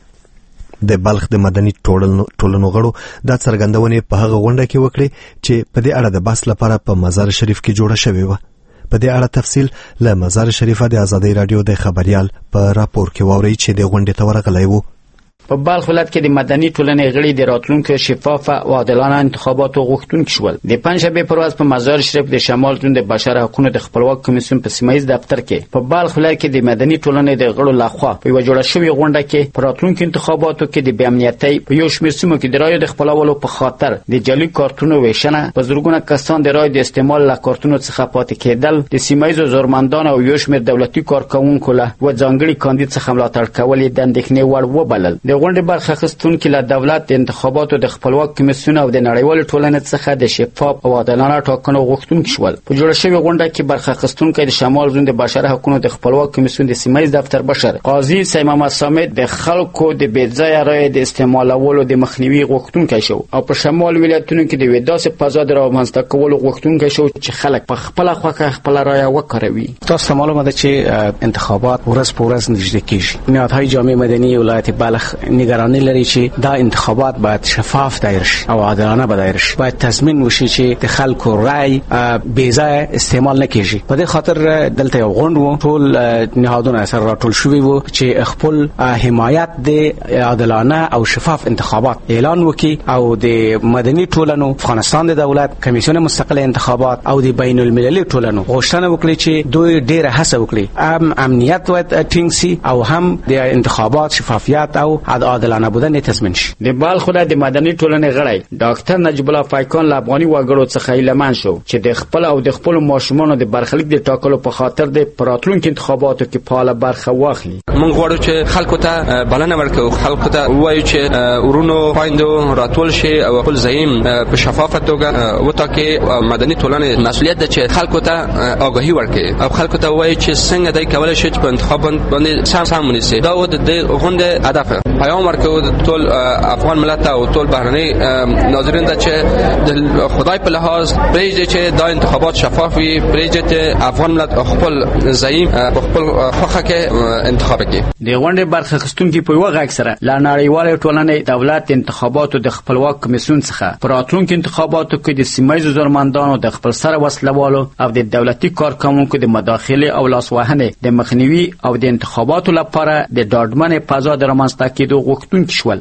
د بلخ د مدني ټولنو غړو دا څرګندونې په هغه غونډه کې وکړې چې په دې اړه د بحث لپاره په مزار شریف کې جوړه شوې وه. په دې اړه تفصیل له مزار شریفه د آزادۍ رادیو د خبريال په راپور کې واوري چې د غونډې ته ورغلی وو. په بلخ ولایت کې د مدني ټولنې غړي د راتلونکو شفاف او عادلانه انتخاباتو غوښتونکي شول. د پنځشنبه پر ورځ په مزار شریف د شمال زون د بشر حقوقو د خپلواک کمیسیون په سیمایي دفتر کې په بلخ ولایت کې د مدني ټولنې د غړو لخوا په یو جوړه شوې غونډه کې په راتلونکو انتخاباتو کې د بې امنیتۍ په یو شمېر سیمو کې د رایو د خپلولو په خاطر د جعلي کارتونو ویشنه، په زرګونه کسان د رایو د استعمال له کارتونو څخه پاتې کېدل، د سیمایي زورمندان او یو شمېر دولتي کارکوونکو له و ځانګړي کاندید څخه ملاتړ کول د اندېښنې وړ وبلل. د غونډې برخه اخیستونکي له دولت د انتخاباتو د خپلواک کمیسیون او د نړیوال ټولنې څخه د شفاف او عادلانه ټاکنو غوښتونکي شول. په جوړه شوې غونډه کې برخه اخیستونکي د شمال زون د بشر حقوقو د خپلواک کمیسیون د سیمایي دفتر بشر قاضي سید محمد صامت د خلکو د بېځایه رایې د استعمالولو د مخنیوي غوښتونکی شو او په شمال ولایتونو کې د وداسې فضا د رامنځته کولو غوښتونکی شو چې خلک په خپل خوښه خپل رایه وکاروي. تاسو معلومه ده چې انتخابات ورځ په ورځ نږدې کیږي. نهادهای جامعه مدنی ولایت بلخ نگرانی لري چې دا انتخابات باید شفاف دایر شي او عادلانه دایر شي. باید تضمین وشي چې د خلکو رای بېځایه استعمال نکړي. په دې خاطر دلته یو غونډ وو، ټول نهادونه سره راټول شوي وو چې خپل حمایت د عادلانه او شفاف انتخابات اعلان وکړي او د مدني ټولنو افغانستان د دولت کمیسیون مستقل انتخابات او د بین المللي ټولنو غوښتنه وکړي چې دوی ډېره هڅه وکړي هم امنیت و ټینګ سي او هم د انتخابات شفافیت او عادلانه بودن تضمین شي. د بلخ ولایت د مدني ټولنې غړی ډاکټر نجیب الله فایکان له افغاني وګړو څخه ایلمان شو چې د خپل او د خپل ماشومانو د برخلیک د ټاکلو په خاطر د پراتلونکو انتخاباتو کې فعال برخه واخلي. موږ غواړو چې خلکو ته بلنه ورکړو، خلکو ته وایو چې ورونو پایندو راتول شي او خپل زعیم په شفافه توګه وټاکي. مدني ټولنې مسؤلیت ده چې خلکو ته آگاهي ورکړي او خلکو ته وایي چې څنګه دای کولای شي چې په انتخاب باندې سم سم ونیسي. دا و د غونډې هدف. پیغام ورکړو ټول افغان ملت او ټول بهرني ناظرین ته چې د خدای په لحاظ پرېږدي چې دا انتخابات شفاف وي، پرېږدي چې افغان ملت خپل زعیم په خپل خوښه کې انتخاب کړي. د غونډې برخه اخیستونکي په یوه غږ سره له نړیوالې ټولنې دولت انتخاباتو د خپلواک کمیسیون څخه په راتلونکو انتخاباتو کې د سیمه ییزو زورمندانو د خپل سره وسلوالو او د دولتي کارکوونکو د مداخلې او لاسوهنې د مخنیوي او د انتخاباتو لپاره د ډاډمنې فضا د رامنځته کېدو غوښتونکي شول.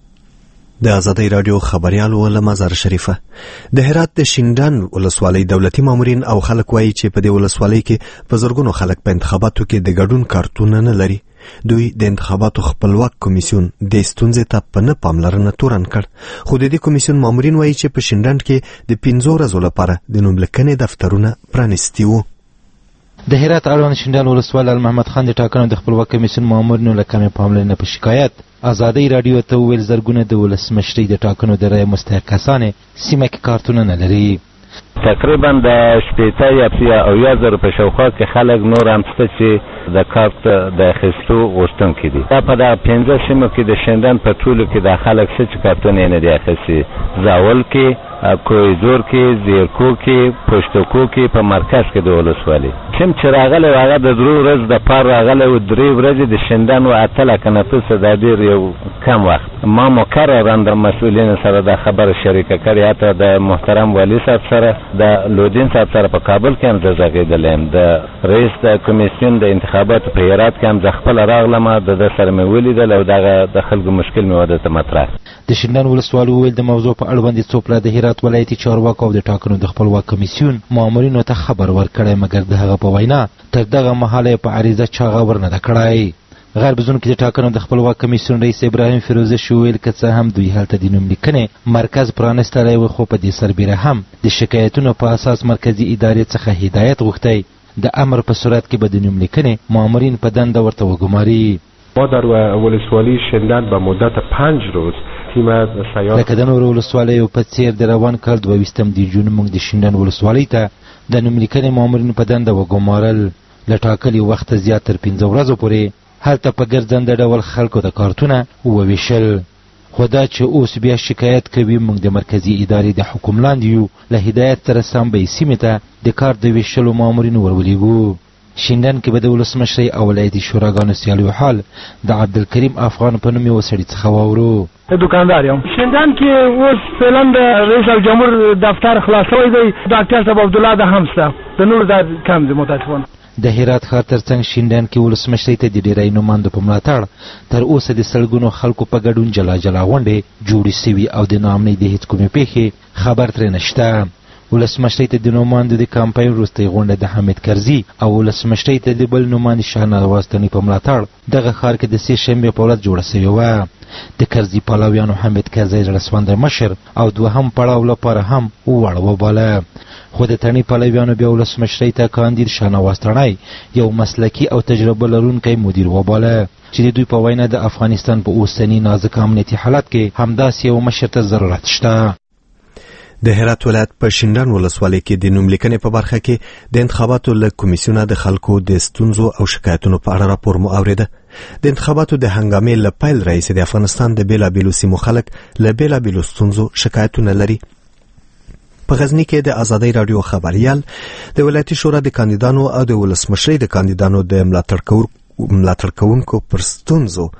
د آزادۍ رادیو خبريال ول مزار شریفه د هرات د شینډان ولسوالۍ دولتي مامورین او خلک وایي چې په دې ولسوالۍ کې په زرګونو خلک په انتخاباتو کې د ګډون کارتونه نه لري. دوی د انتخاباتو خپلواک کمیسیون د ستونزې ته په نه پاملرنه تورن کړ، خو د دې کمیسیون مامورین وایي چې په شینډان کې د پنځو ورځو لپاره د نوملیکنې دفترونه پرانیستي وو. د هرات اړوند شینډان ولسوال محمد خان د ټاکنو د خپلواک کمیسیون مامورینو له کمې پاملرنې په شکایت آزادۍ رادیو ته وویل زرګونه د ولسمشرۍ د ټاکنو د رایې مستحق کسانې سیمه کې کارتونه نه لري. تقریبا د شپېته یا اویا زره په شاوخوا کې خلک نور هم شته چې د کارت د اخیستو غوښتونکي دي. دا په دغه پنځه سیمو کې د شینډان په ټولو کې د خلک څه چې کارتونه یې نه دي اخیستي، زاول کې، کویدور کې، زیرکو کې، پشتکو کې، په مرکز کې د ولسوالۍ کوم چې راغلی هغه د درو ورځو دپاره راغلی و. درې ورځې د شینډان و اته لکه نفوسه دا ډېر یو کم وخت. ما مکررا د مسؤلینو سره دا خبره شریکه کړې، حتی د محترم والي صاحب سره، د لودین صاحب سره په کابل کې هم زه غږېدلی یم، د رئیس د کمیسیون د انتخاباتو په هرات کې هم زه خپله راغلم، د ده سره مې ولیدل او دغه د خلکو مشکل مې ورته ته مطرح. د شینډان ولسوال وویل د موضوع په اړه باندې څو پله د هرات ولایتي چارواکو او د ټاکنو د خپلواک کمیسیون مامورینو ته خبر ورکړی، مګر د هغه په وینا تر دغه مهاله په عریضه چاغه ورنه ده کړی. غرب زون کې د ټاکنو د خپلواک کمیسیون رئیس ابراهیم فیروزه وویل که څه هم دوی هلته د نوملیکنې مرکز پرانیستلی و، خو په دې سربیره هم د شکایتونو په اساس مرکزي ادارې څخه هدایت غوښتی د امر په صورت کې به د نوملیکنې مامورین په دنده ورته وګماري. ما در ولسوالی شینډان به مدت پنج روز تیم سیار لکه د نورو ولسوالیو په څیر د روان کال دوه ویشتم د جون موږ د شینډان ولسوالۍ ته د نوملیکنې مامورین په دنده وګمارل. له ټاکلي وخته زیات تر پنځه ورځو پورې هلته په ګرځنده ډول خلکو ته کارتونه وویشل. خو دا چې اوس بیا شکایت کوي موږ د مرکزي ادارې د حکم لاندې یو، له هدایت سره سم به یې سیمې ته د کار د ویشلو مامورین ورولېږو. شینډن کې به د ولسمشرۍ او ولایتي شوراګانو سیالیو حال د عبدالکریم افغان په نوم یو سړي څخه واورو. دکاندار یم شینډن کې اوس فعلا د رئیس الجمهور دفتر خلاص شوی دی، ډاکټر صاحب عبدالله د هم شته، د نور دا کم دی متاسفانه. د هرات ښار ترڅنګ شینډن کې ولسمشرۍ ته د ډېری نمایندو په ملاتړ تر اوسه د سلګونو خلکو په ګډون جلا جلا غونډې جوړې سوي او د ناامنۍ د هېڅ کومې پیښې خبر ترې نشته. ولسمشرۍ ته د نمایندو د کمپاین وروستۍ غونډه د حمید کرزي او ولسمشرۍ ته د بل نمایند شاهنواز تني په ملاتړ دغه ښار کې د سې شنبې په ورځ جوړه سوې وه. د کرزي پلویانو حمید کرزي زړهسواندی مشر او دوهم پړاو لپاره هم وړ وباله، خو د تڼۍ پلویانو بیا ولسمشرۍ ته کاندید شاهنواز تڼۍ یو مسلکي او تجربه لرونکی مدیر وباله چې د دوی په وینا د افغانستان په اوسني نازک امنیتي حالت کې همداسې یو مشر ته ضرورت شته. د هرات ولایت په شینډن ولسوالۍ کې د نوملیکنې په برخه کې د انتخاباتو له کمیسیونه د خلکو د ستونزو او شکایتونو په اړه راپور مو اوریده. د انتخاباتو د هنګامې له پیل راهیسې د افغانستان د بېلابېلو سیمو خلک له بېلابېلو ستونزو شکایتونه لري. په غزني کې د ازادۍ راډیو خبریال د ولایتي شورا د کاندیدانو او د ولسمشرۍ د کاندیدانو د ملاتړ کوونکو پر ستونزو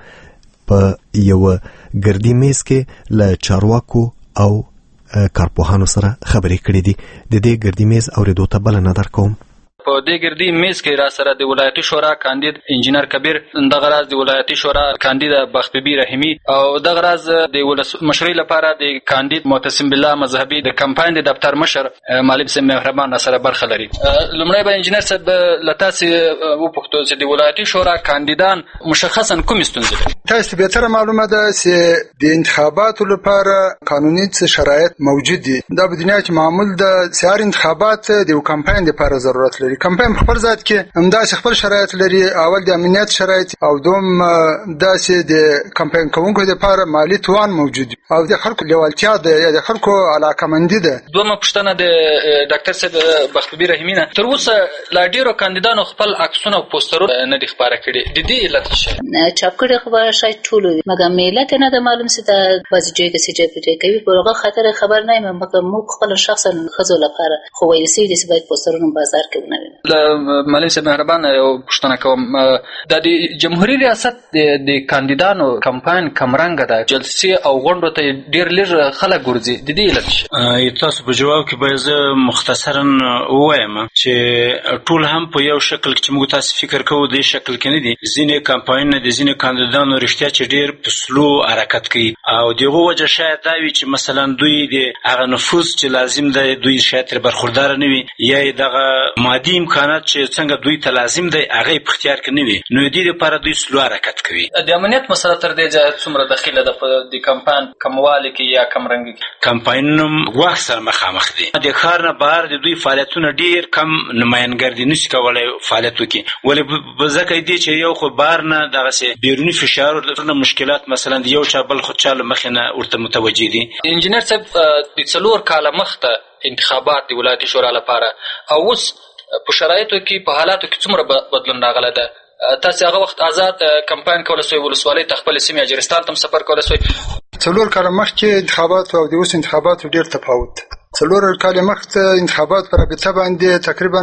په یو ګردي میز کې له چارواکو او کارپوهانو سره خبرې کړې دي. د دې ګردي میز اوریدو ته بلنه درکوم. په دې ګردي میز کې را سره د ولایتي شورا کاندید انجینر کبیر، دغه راز د ولایتي شورا کاندید بختبی رحیمی او دغه راز د ولسمشرۍ لپاره د کاندید معتصم بالله مذهبي د کمپاین د دفتر مشر مالک صاحب مهربان سره برخه لري. لومړی به انجینر صاحب لتاسې وپوښتو چې د ولایتي شورا کاندیدان مشخصا کوم ستونزې لري؟ تاسو به تر معلومه ده چې د انتخاباتو لپاره قانوني شرایط موجود دي. دا په دنیا کې معمول د سیار انتخابات د یو کمپاین لپاره ضرورت لري. کمپاین په خپل ذات کې همداسې خپل شرایط لري. اول د امنیت شرایط او دوم داسې د کمپاین کوونکو لپاره مالی توان موجود او د خلکو لیوالتیا ده، د خلکو علاقمندي ده. دومره پوښتنه د ډاکټر صاحب بختبی رحیمی نه، تر اوسه لا ډیرو کاندیدانو خپل عکسونه او پوسټرونه نه دي خبره کړي. د دې علت څه دی؟ چاپ کړي خبره شاید ټول وي، مګر ملت نه ده معلوم څه ده بعضی ځای کې چې پټه کوي. پرغه خاطر خبر نه یم، مګر موږ خپل شخصا خزو لپاره خو وایي چې باید پوسټرونه بازار کې ونه وي. مالک صاحب مهربان یو پوښتنه کوم، د جمهوریت ریاست د کاندیدانو کمپاین کمرنګ ده، جلسې او غونډو ته ډیر لږ خلک ګرځي. د دې علت څه؟ تاسو په جواب کې به زه مختصرا ووایم چې ټول هم په یو شکل کې موږ تاسو فکر کوو د شکل کې نه دي. ځینې کمپاین د ځینې کاندیدانو رښتیا چې ډیر په سلو حرکت کوي او دغه وجه شاید دا وي چې مثلا دوی د هغه نفوذ چې لازم ده دوی شاید برخوردار نه وي، یا دغه مادي امکانات چې څنګه دوی ته لازم دی هغه په اختیار کې نه وي، نو دې لپاره دوی سلو حرکت کوي. د امنیت مسله تر دې ځای څومره دخیله ده په د کمپاین کموالی کې یا کمرنګ کې؟ کمپاینونه ګواښ سره مخامخ دي. د ښار نه بهر د دوی فعالیتونه ډیر کم نمایندګردي نشي کولی فعالیت وکړي، ولې ځکه دې چې یو خو بهر نه دغسې بیروني فشارونه مشکلات مثلا د یو چا بل خو چا له مخې نه ورته متوجه دي. انجینر صاحب د څلور کاله مخته انتخابات د ولایتي شورا لپاره او اوس په شرایطو کې په حالاتو کې څومره بدلون راغلی ده؟ تاسو هغه وخت آزاد کمپاین کولی سوی، ولسوالۍ ته خپلې سیمې اجرستان ته سفر کولی سوی. څلور کاله مخکې انتخابات او د اوس انتخاباتو ډېر تفاوت. څلور کاله مخکې انتخابات په رابطه باندې تقریبا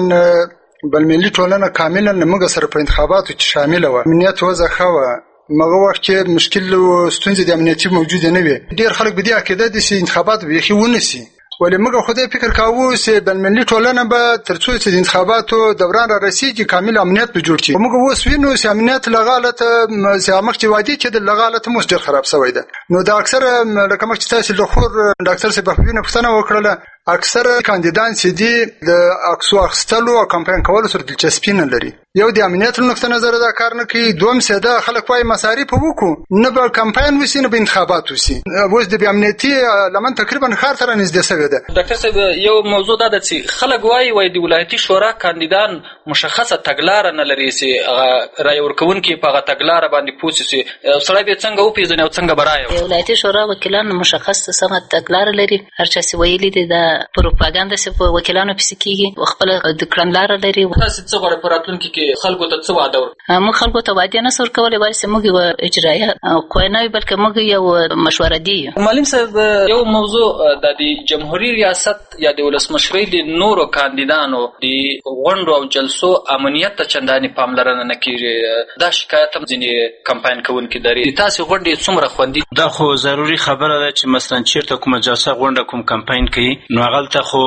بلملي ټولنه کاملا موږ سره په انتخاباتو کې شامله وه. امنیت وضع ښه وه. مغه وخت کې مشکل او ستونزې د امنیتي موجوده نه وي. ډېر خلک په دې عقیده دي چې انتخابات بیخي ونسي، ولې موږ خو دې فکر کوو چې بلملي ټولنه به تر څو چې د انتخاباتو دوران را رسیږي کامل امنیت به جوړ شي. موږ اوس وینو چې امنیت لغالته چې مخکې وادي چې د لغالته مو ډېر خراب شوی ده. نو دا اکثره لکه مخکې تاسو د خور ډاکټر صاحب بختبی پوښتنه وکړله، اکثره کاندیدان چې دي د عکسو اخیستلو او کمپاین کولو سره دلچسپي نه لري. یو د امنیت له نقطې نظره دا کار نه کوي، دوم ساده خلک وايي مصارف وکړو نه به کمپاین وسی نه به انتخابات وسی. اوس د امنیتي لمن تقریبا ښار سره نږدې شوی ده. ډاکټر صاحب یو موضوع دا ده چې خلک وايي وایي د ولایتي شورا کاندیدان مشخصه تګلاره نه لري چې هغه رای ورکوونکي په هغه تګلاره باندې پوه شي، سړی به څنګه وپېژني او څنګه به رایه. د ولایتي شورا وکیلان مشخص سمه تګلاره لري، هر چا چې ویلي دي دا پروپاګاندا سه په وکیلانو پسې کیږي خپل د کړنلار لري. تاسو څه غواړئ په راتلونکي کې خلکو ته څه وعده ورکړئ؟ موږ خلکو ته وعده نه سر کولای بلکې موږ یو اجرایه قوه نه بلکې موږ یو مشوره دی. معلم صاحب یو موضوع د جمهوریت ریاست یا د ولسمشرۍ د نورو کاندیدانو د غونډو او جلسو امنیت ته چندانې پاملرنه نه کیږي. دا شکایت هم ځینې کمپاین کوونکي لري. تاسو غونډې څومره خوندي؟ دا خو ضروري خبره ده چې مثلا چیرته کومه جلسه غونډه کوم کمپاین کوي نو هغلته خو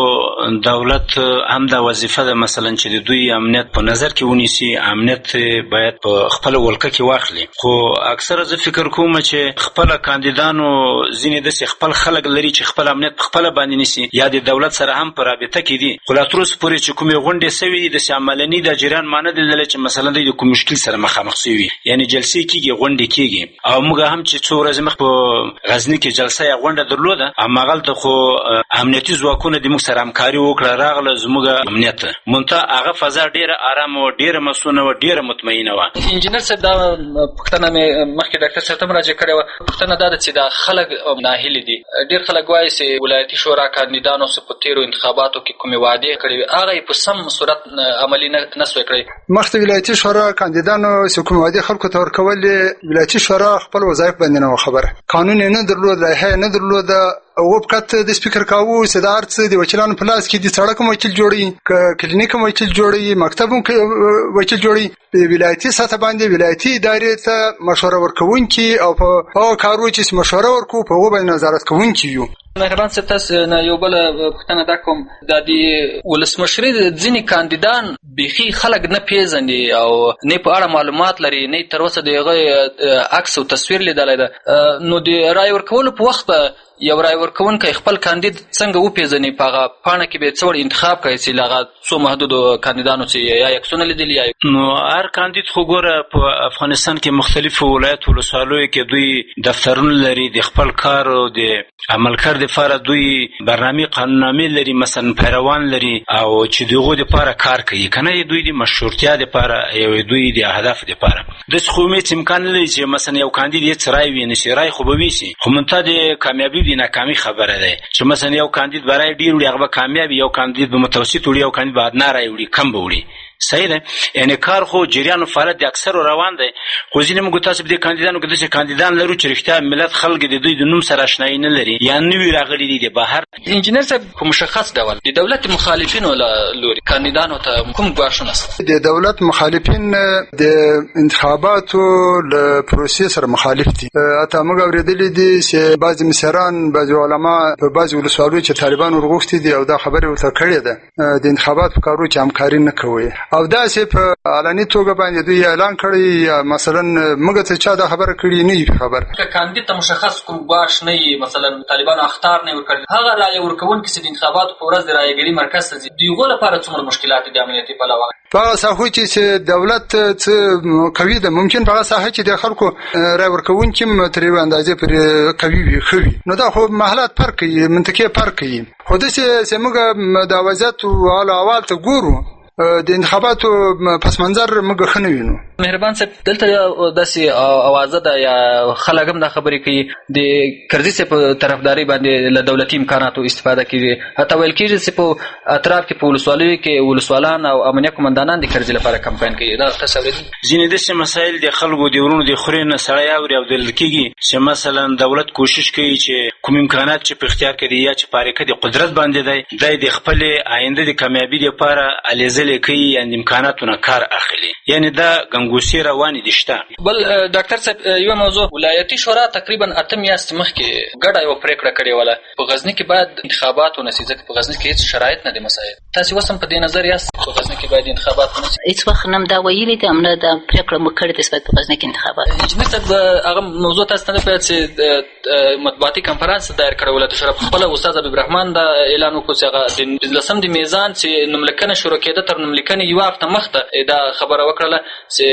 دولت هم دا وظیفه ده مثلا چې د دوی امنیت په نظر کې ونیسي، امنیت باید په خپل ولکه کې واخلي. خو اکثره زه فکر کوم چې خپل کاندیدانو ځینې داسې خپل خلک لري چې خپل امنیت په خپل باندې نیسي یا د دولت سره هم په رابطه کې دي. خو لا تر اوسه پورې چې کومې غونډې سوي دي داسې عملني د جریان مانه لیدلی چې مثلا دوی د کوم مشکل سره مخامخ سوي، یعنې جلسې کېږي غونډې کېږي. او موږ هم چې څو ورځې مخ په غزني کې جلسه یا غونډه درلوده هماغلته خو امنیتي ځواکونه د موږ سره همکاري وکړه، راغله زموږ امنیت منتها هغه فضا ډېره ارامه وه، ډېره مسونه وه، ډېره مطمئنه وه. انجینر صاحب دا پوښتنه مې مخکې ډاکټر صاحب ته هم راجع کړې وه. پوښتنه دا ده چې دا خلک ناهیلي دي. ډېر خلک وایي چې ولایتي شورا کاندیدانو څه په تېرو انتخاباتو کې کومې وعدې کړې وې هغه یې په سم صورت عملي نه سوی کړی. مخکې ولایتي شورا کاندیدانو چې کومې وعدې خلکو ته ورکولې ولایتي شورا خپل وظایف باندې نه وه خبره، قانون یې نه درلود، لایحه یې نه درلوده. او وقت د سپیکر کاوه چې دا ارڅ د وکیلانو په لاس کې د سړک وکیل جوړي، ک کلینیک وکیل جوړي، مکتب وکیل جوړي. په ولایتي سطح باندې ولایتي ادارې ته مشوره ورکوونکي او په هغه کارو چې مشوره ورکو په هغه باندې نظارت کوونکي یو. مهربان صاحب تاسو نه یو بل پوښتنه دا کوم د دې ولسمشرۍ ځینې کاندیدان بیخي خلک نه پیژني او نه په اړه معلومات لري، نه تر اوسه د هغه عکس او تصویر لیدلی ده. نو د رای ورکولو په وخت یو رای ورکوونکی خپل کاندید څنګه وپیژني؟ په هغه پاڼه کې به څه ډول انتخاب کوي چې هغه څو محدودو کاندیدانو چې یا عکسونه لیدلي یا نو هر کاندید خو ګوره په افغانستان کې مختلفو ولایت ولسوالیو کې دوی دفترونه لري، د خپل کار او د عملکار دپاره دوی برنامې قانوننامې لري، مثلا پیروان لري او چې د هغو دپاره کار کوي که نه دوی د مشروطیه دپاره یا دوی د اهدافو دپاره. داسې خو هیڅ امکان نه لري چې مثلا یو کاندید هېڅ رای وي نه شي، رای خو به وي شي، خو منتها د کامیابي د ناکامي خبره ده چې مثلا یو کاندید به رای ډېر وړي هغه به کامیاب، یو کاندید به متوسط وړي، یو کاندید به ادنا رای وړي، کم به وړي. صحیح ده، یعنی کار خو جریان او فعالیت د اکثرو روان دی. خو ځینې موږ تاسو په دې کاندیدانو کې داسې کاندیدان لرو چې رښتیا ملت خلک د دوی د نوم سره اشنایي نه لري یا نوي راغلي دي د بهر. انجینر صاحب په مشخص ډول د دولت مخالفینو له لوري کاندیدانو ته کوم ګواښونه شته؟ د دولت مخالفین د انتخاباتو له پروسې سره مخالف دي. حتی موږ اورېدلي دي چې بعضې مشران، بعضې علما په بعضې ولسوالیو چې طالبان ورغوښتي دي او دا خبرې ورته کړې ده د انتخابات په کارو چې همکاري نه کوي او داسې په علني توګه باندې دوی اعلان کړی یا مثلا موږ ته چا دا خبره کړې نه وي خبر. که کاندید ته مشخص کوم ګواښ نه وي، مثلا طالبانو اخطار نه ورکړي، هغه رایه ورکوونکي چې د انتخاباتو په ورځ د رایهګرۍ مرکز ته ځي د هغو لپاره څومره مشکلات دي د امنیتي پلوه؟ په هغه ساحو چې دولت څه کوي ده ممکن په هغه ساحه چې د خلکو رای ورکوونکي هم تر یوې اندازې پرې قوي وي ښه وي، نو دا خو محلات فرق کوي، منطقې فرق کوي. خو داسې چې موږ د وضعیت حال احوال ته ګورو د انتخاباتو پس منظر موږ ښه نه وینو. مهربان صاحب دلته داسې اوازه ده یا خلک هم دا خبرې کوي د کرزي صاحب په طرفداري باندې له دولتي امکاناتو استفاده کېږي، حتی ویل کېږي چې په اطراف کې په ولسوالیو کې ولسوالان او امنیه قمندانان د کرزي لپاره کمپاین کوي. دا تاسو اورېدلي؟ ځینې داسې مسایل د خلکو د ورونو د خورې نه سړی اوري او دلیل کېږي چې مثلا دولت کوشش کوي چې کوم امکانات چې په اختیار کې دي یا چې په حرکت د قدرت باندې دی دی د خپلې آینده د کامیابي لپاره الیزلې کوي، یعنې امکاناتو نه کار اخلي، یعنې دا ګنګوسې روانې دي شته. بل ډاکټر صاحب یوه موضوع، ولایتي شورا تقریبا اته میاشتې مخکې ګډه یوه پرېکړه کړې وله په غزني کې باید انتخابات ونسي، ځکه په غزني کې هېڅ شرایط نه دي مساعد. تاسې اوس هم په دې نظر یاست په غزني کې باید انتخابات ونسي؟ هېڅ وخت نه هم دا ویلي دي، هم نه دا پرېکړه مو کړې ده چې باید په غزني کې انتخابات. انجینر صاحب هغه موضوع تاسو ته نه پوهېد چې مطبوعاتي کنفرانس دایر کړی ولایتي شورا خپله استاد حبیب رحمان دا اعلان وکړو چې هغه د پنځلسم د میزان چې نوملیکنه شروع کېده تر نوملیکنې یوه هفته مخته دا خبره وکړله چې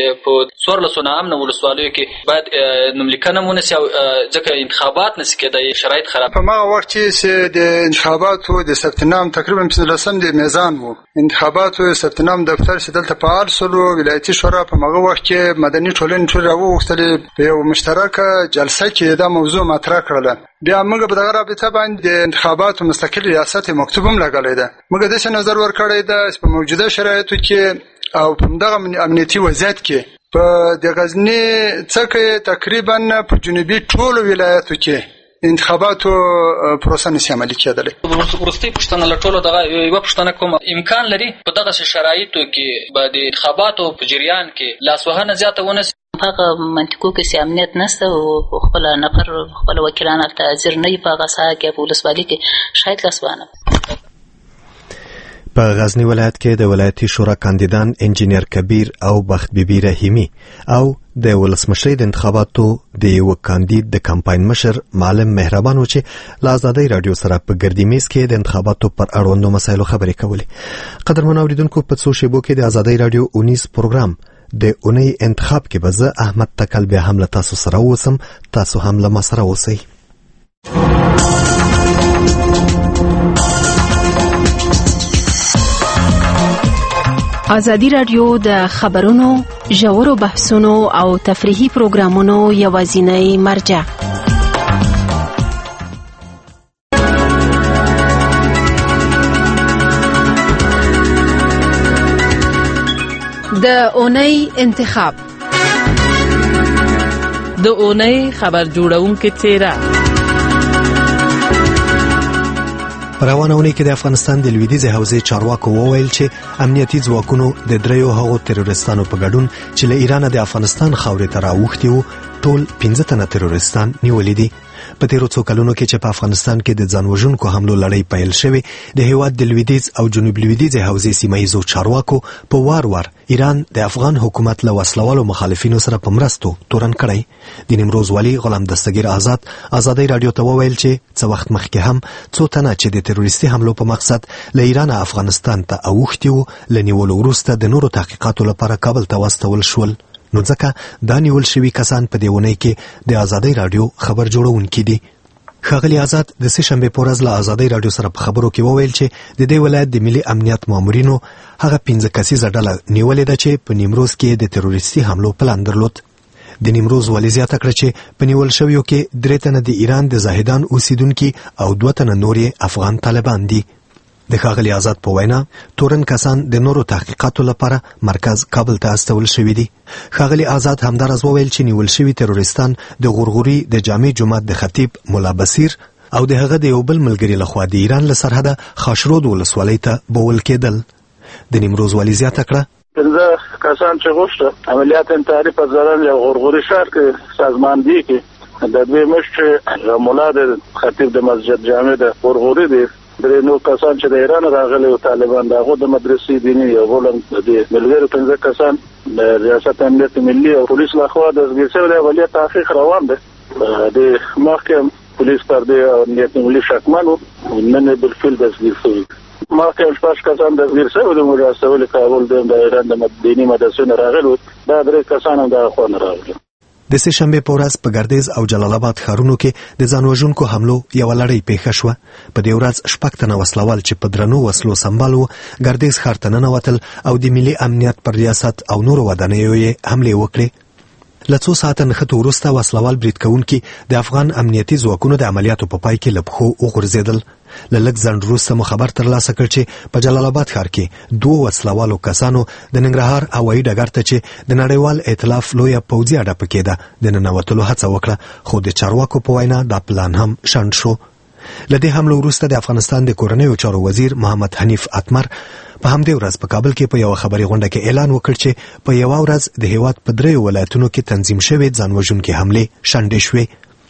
چې په څوارلسو نه امنه ولسوالیو کې باید نوملیکنه ونسي او ځکه انتخابات نسي کېدای شرایط خراب. په هغه وخت چې د انتخاباتو د ثبت نام تقریبا پنځلسم د میزان وو، انتخاباتو ثبت نام دفتر چې دلته فعال شول، ولایتي شورا په هغه وخت کې مدني ټولنې ټول راوغوښتلې په یو مشترکه جلسه کې دا موضوع مطرح کړله. بیا موږ په دغه رابطه باندې د انتخاباتو مستقل ریاست مکتوب هم لګولې ده. موږ داسې نظر ورکړی ده چې په موجوده شرایطو کې او په دغه امنیتي وضعیت کې په د غزني څخه تقریبا په جنوبي ټولو ولایتو کې انتخاباتو پروسه نشي عملي کېدلی. وروستۍ پوښتنه له ټولو دغه یوه پوښتنه کوم، امکان لري په دغسې شرایطو کې به د انتخاباتو په جریان کې لاسوهنه زیاته ونه سي؟ هغه منطقو کې امنیت نشته او خپل نفر خپل وکیلان هلته حاضر نه وي په هغه ساحه کې په ولسوالۍ کې شاید لاسوهنه. په غزنی ولایت کې د ولایتي شورا کاندیدان انجینیر کبیر او بخت بیبي رحیمی او د ولسمشرۍ د انتخاباتو د یو کاندید د کمپاین مشر معلم مهربان و چې له آزادۍ رادیو سره په ګردیمیز کې د انتخاباتو پر اړوندو مسایلو خبرې کولې. قدرمنو اوریدونکو، په څو شیبو کې د آزادۍ رادیو اونیز پروګرام د اونۍ انتخاب کې به زه احمد تکل بیا هم له تاسو سره اوسم. تاسو هم له ما سره اوسئ. آزادی رادیو د خبرونو، ژورو بحثونو او تفریحي پروګرامونو یوازینی مرجع. د اونۍ انتخاب، د اونۍ خبر جوړونکو څیره. روانونه کې د افغانستان د لویدیځ حوزې چارواکو وویل چې امنیتي ځواکونو د دریو هغو تروریستانو په ګډون چې له ایران د افغانستان خاورې ته راوښتي وو ټول پنځه تنه تروریستان نیولي دي. په تیرو څو کلونو کې چې په افغانستان کې د ځان وژونکو حملو لړۍ پیل شوې، د هیواد د لویدیځ او جنوب لویدیځ حوزې سیمه ییزو چارواکو په وار وار ایران د افغان حکومت له وسلوالو مخالفینو سره په مرستو تورن کړی. د نیمروز والي غلام دستگیر آزاد آزادۍ رادیو ته وویل چې څه وخت مخکې هم څو تنه چې د تروریستي حملو په مقصد له ایران افغانستان ته اوښتي وو، له نیولو وروسته د نورو تحقیقاتو لپاره کابل ته واستول شول. نو ځکه دا نیول شوي کسان په دې اونۍ کې د آزادۍ رادیو خبر جوړونکي دي. ښاغلي آزاد د سه شنبې په ورځ له آزادۍ رادیو سره په خبرو کې وویل چې د دې ولایت د ملي امنیت مامورینو هغه پنځه کسیزه ډله نیولې ده چې په نیمروز کې د تروریستي حملو پلان درلود. د نیمروز والي زیاته کړه چې په نیول شویو کې درې تنه د ایران د زاهدان اوسیدونکي او دوه تنه نور افغان طالبان دي. د ښاغلي آزاد په وینا تورن کسان د نورو تحقیقاتو لپاره مرکز کابل ته استول شوي دي. ښاغلي آزاد همداراز وویل چې نیول شوي تروریستان د غورغوري د جامع جومات د خطیب مولا بصیر او د هغه د یو بل ملګري لخوا د ایران له سرحده خاشرود ولسوالۍ ته بوول کېدل. د نیمروز والي زیاته کړه پنځه کسان چې غوښته عملیات انتحاري په ضرر یا غورغوري ښار کې سازماندهي کې د دوی مشر مولا د خطیب د مسجد جامع د غورغوري دی. درې نور کسان چې د ایران راغلي او طالبان دغه د مدرسې دیني یو بل د ملګرو پنځه کسان د ریاست امنیت ملي او پولیس لخوا د زګیسو د ولایت تحقیق روان دی. د محکم پولیس پر د امنیت ملي شکمنو نن بالفعل د زګیسو محکم شپږ کسان د زګیسو د مراسول کابل د ایران د دیني مدرسې راغلي، دا درې کسان هم د خو نه راغلي. د سه شنبې په ورځ په ګردیز او جلال آباد ښارونو کې د ځان وژونکو حملو یوه لړۍ پیښه شوه. په دې ورځ شپږ تنه وسلوال چې په درنو وسلو سمبال وو ګردیز ښار ته ننوتل او د ملي امنیت پر ریاست او نورو ودانیو یې حملې وکړې. له څو ساعته نښتو وروسته وسلوال برید کوونکي د افغان امنیتي ځواکونو د عملیاتو په پای کې له پښو وغورځېدل. له لږ ځنډ وروسته مو خبر ترلاسه کړ چې په جلال آباد ښار کې دوه وسلوالو کسانو د ننګرهار هوایي ډګر ته چې د نړیوال ائتلاف لویه پوځي اډه پکې ده د ننوتلو هڅه وکړه، خو د چارواکو په وینا دا پلان هم شنډ شو. له دې حملو وروسته د افغانستان د کورنیو چارو وزیر محمد حنیف اتمر په همدې ورځ په کابل کې په یوه خبري غونډه کې اعلان وکړ چې په یوه ورځ د هیواد په دریو ولایتونو کې تنظیم شوې ځان وژونکې حملې شنډې شوې.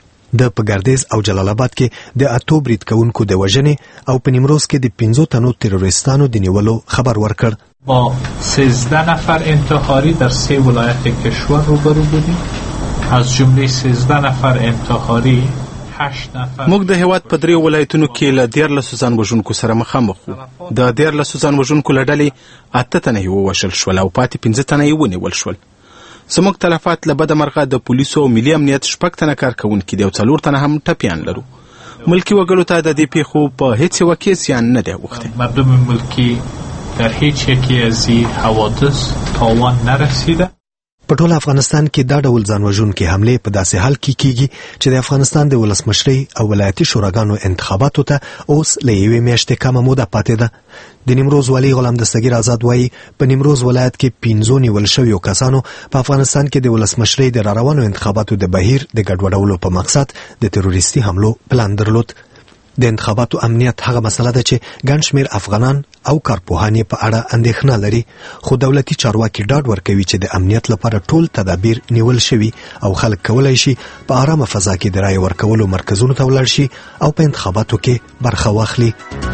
د په ګردیز او جلال آباد کې د اتو برید کوونکو د وژنې او په نیمروز کې د پنځو تنو تروریستانو د نیولو خبر ورکړ. با سیزده نفر انتحاری در سه ولایت کشور روبرو بودیم. از جمله سیزده نفر انتحاری موږ د هیواد په دریو ولایتونو کې له دیارلسو ځان وژونکو سره مخامخ وو. د دیارلسو ځان وژونکو له ډلې اته تنه یې ووژل شول او پاتې پنځه تنه یې ونیول شول. زموږ تلفات له بده مرغه د پولیسو او ملي امنیت شپږ تنه کارکوونکي دي او څلور تنه هم ټپیان لرو. ملکی وګړو ته د دې پیښو په هیڅ یوه کې زیان نه دی اوښتی. مردم ملکی در هیچ یکی از این حوادث تاوان نرسیده. په ټول افغانستان کې دا ډول ځانوژونکې حملې په داسې حال کې کیږي چې د افغانستان د ولسمشرۍ او ولایتي شوراګانو انتخاباتو ته اوس له یوې میاشتې کمه موده پاتې ده. د نیمروز والي غلام دستګیر آزاد وایي په نیمروز ولایت کې پنځو نیول شویو کسانو په افغانستان کې د ولسمشرۍ د راروانو انتخاباتو د بهیر د ګډوډولو په مقصد د تروریستي حملو پلان درلود. د انتخاباتو امنیت هغه مسله ده چې ګڼ شمېر افغانان او کارپوهان په اړه اندېښنه لري، خو دولتي چارواکي ډاډ ورکوي چې د امنیت لپاره ټول تدابیر نیول شوي او خلک کولی شي په آرامه فضا کې د رایې ورکولو مرکزونو ته ولاړ شي او په انتخاباتو کې برخه واخلي.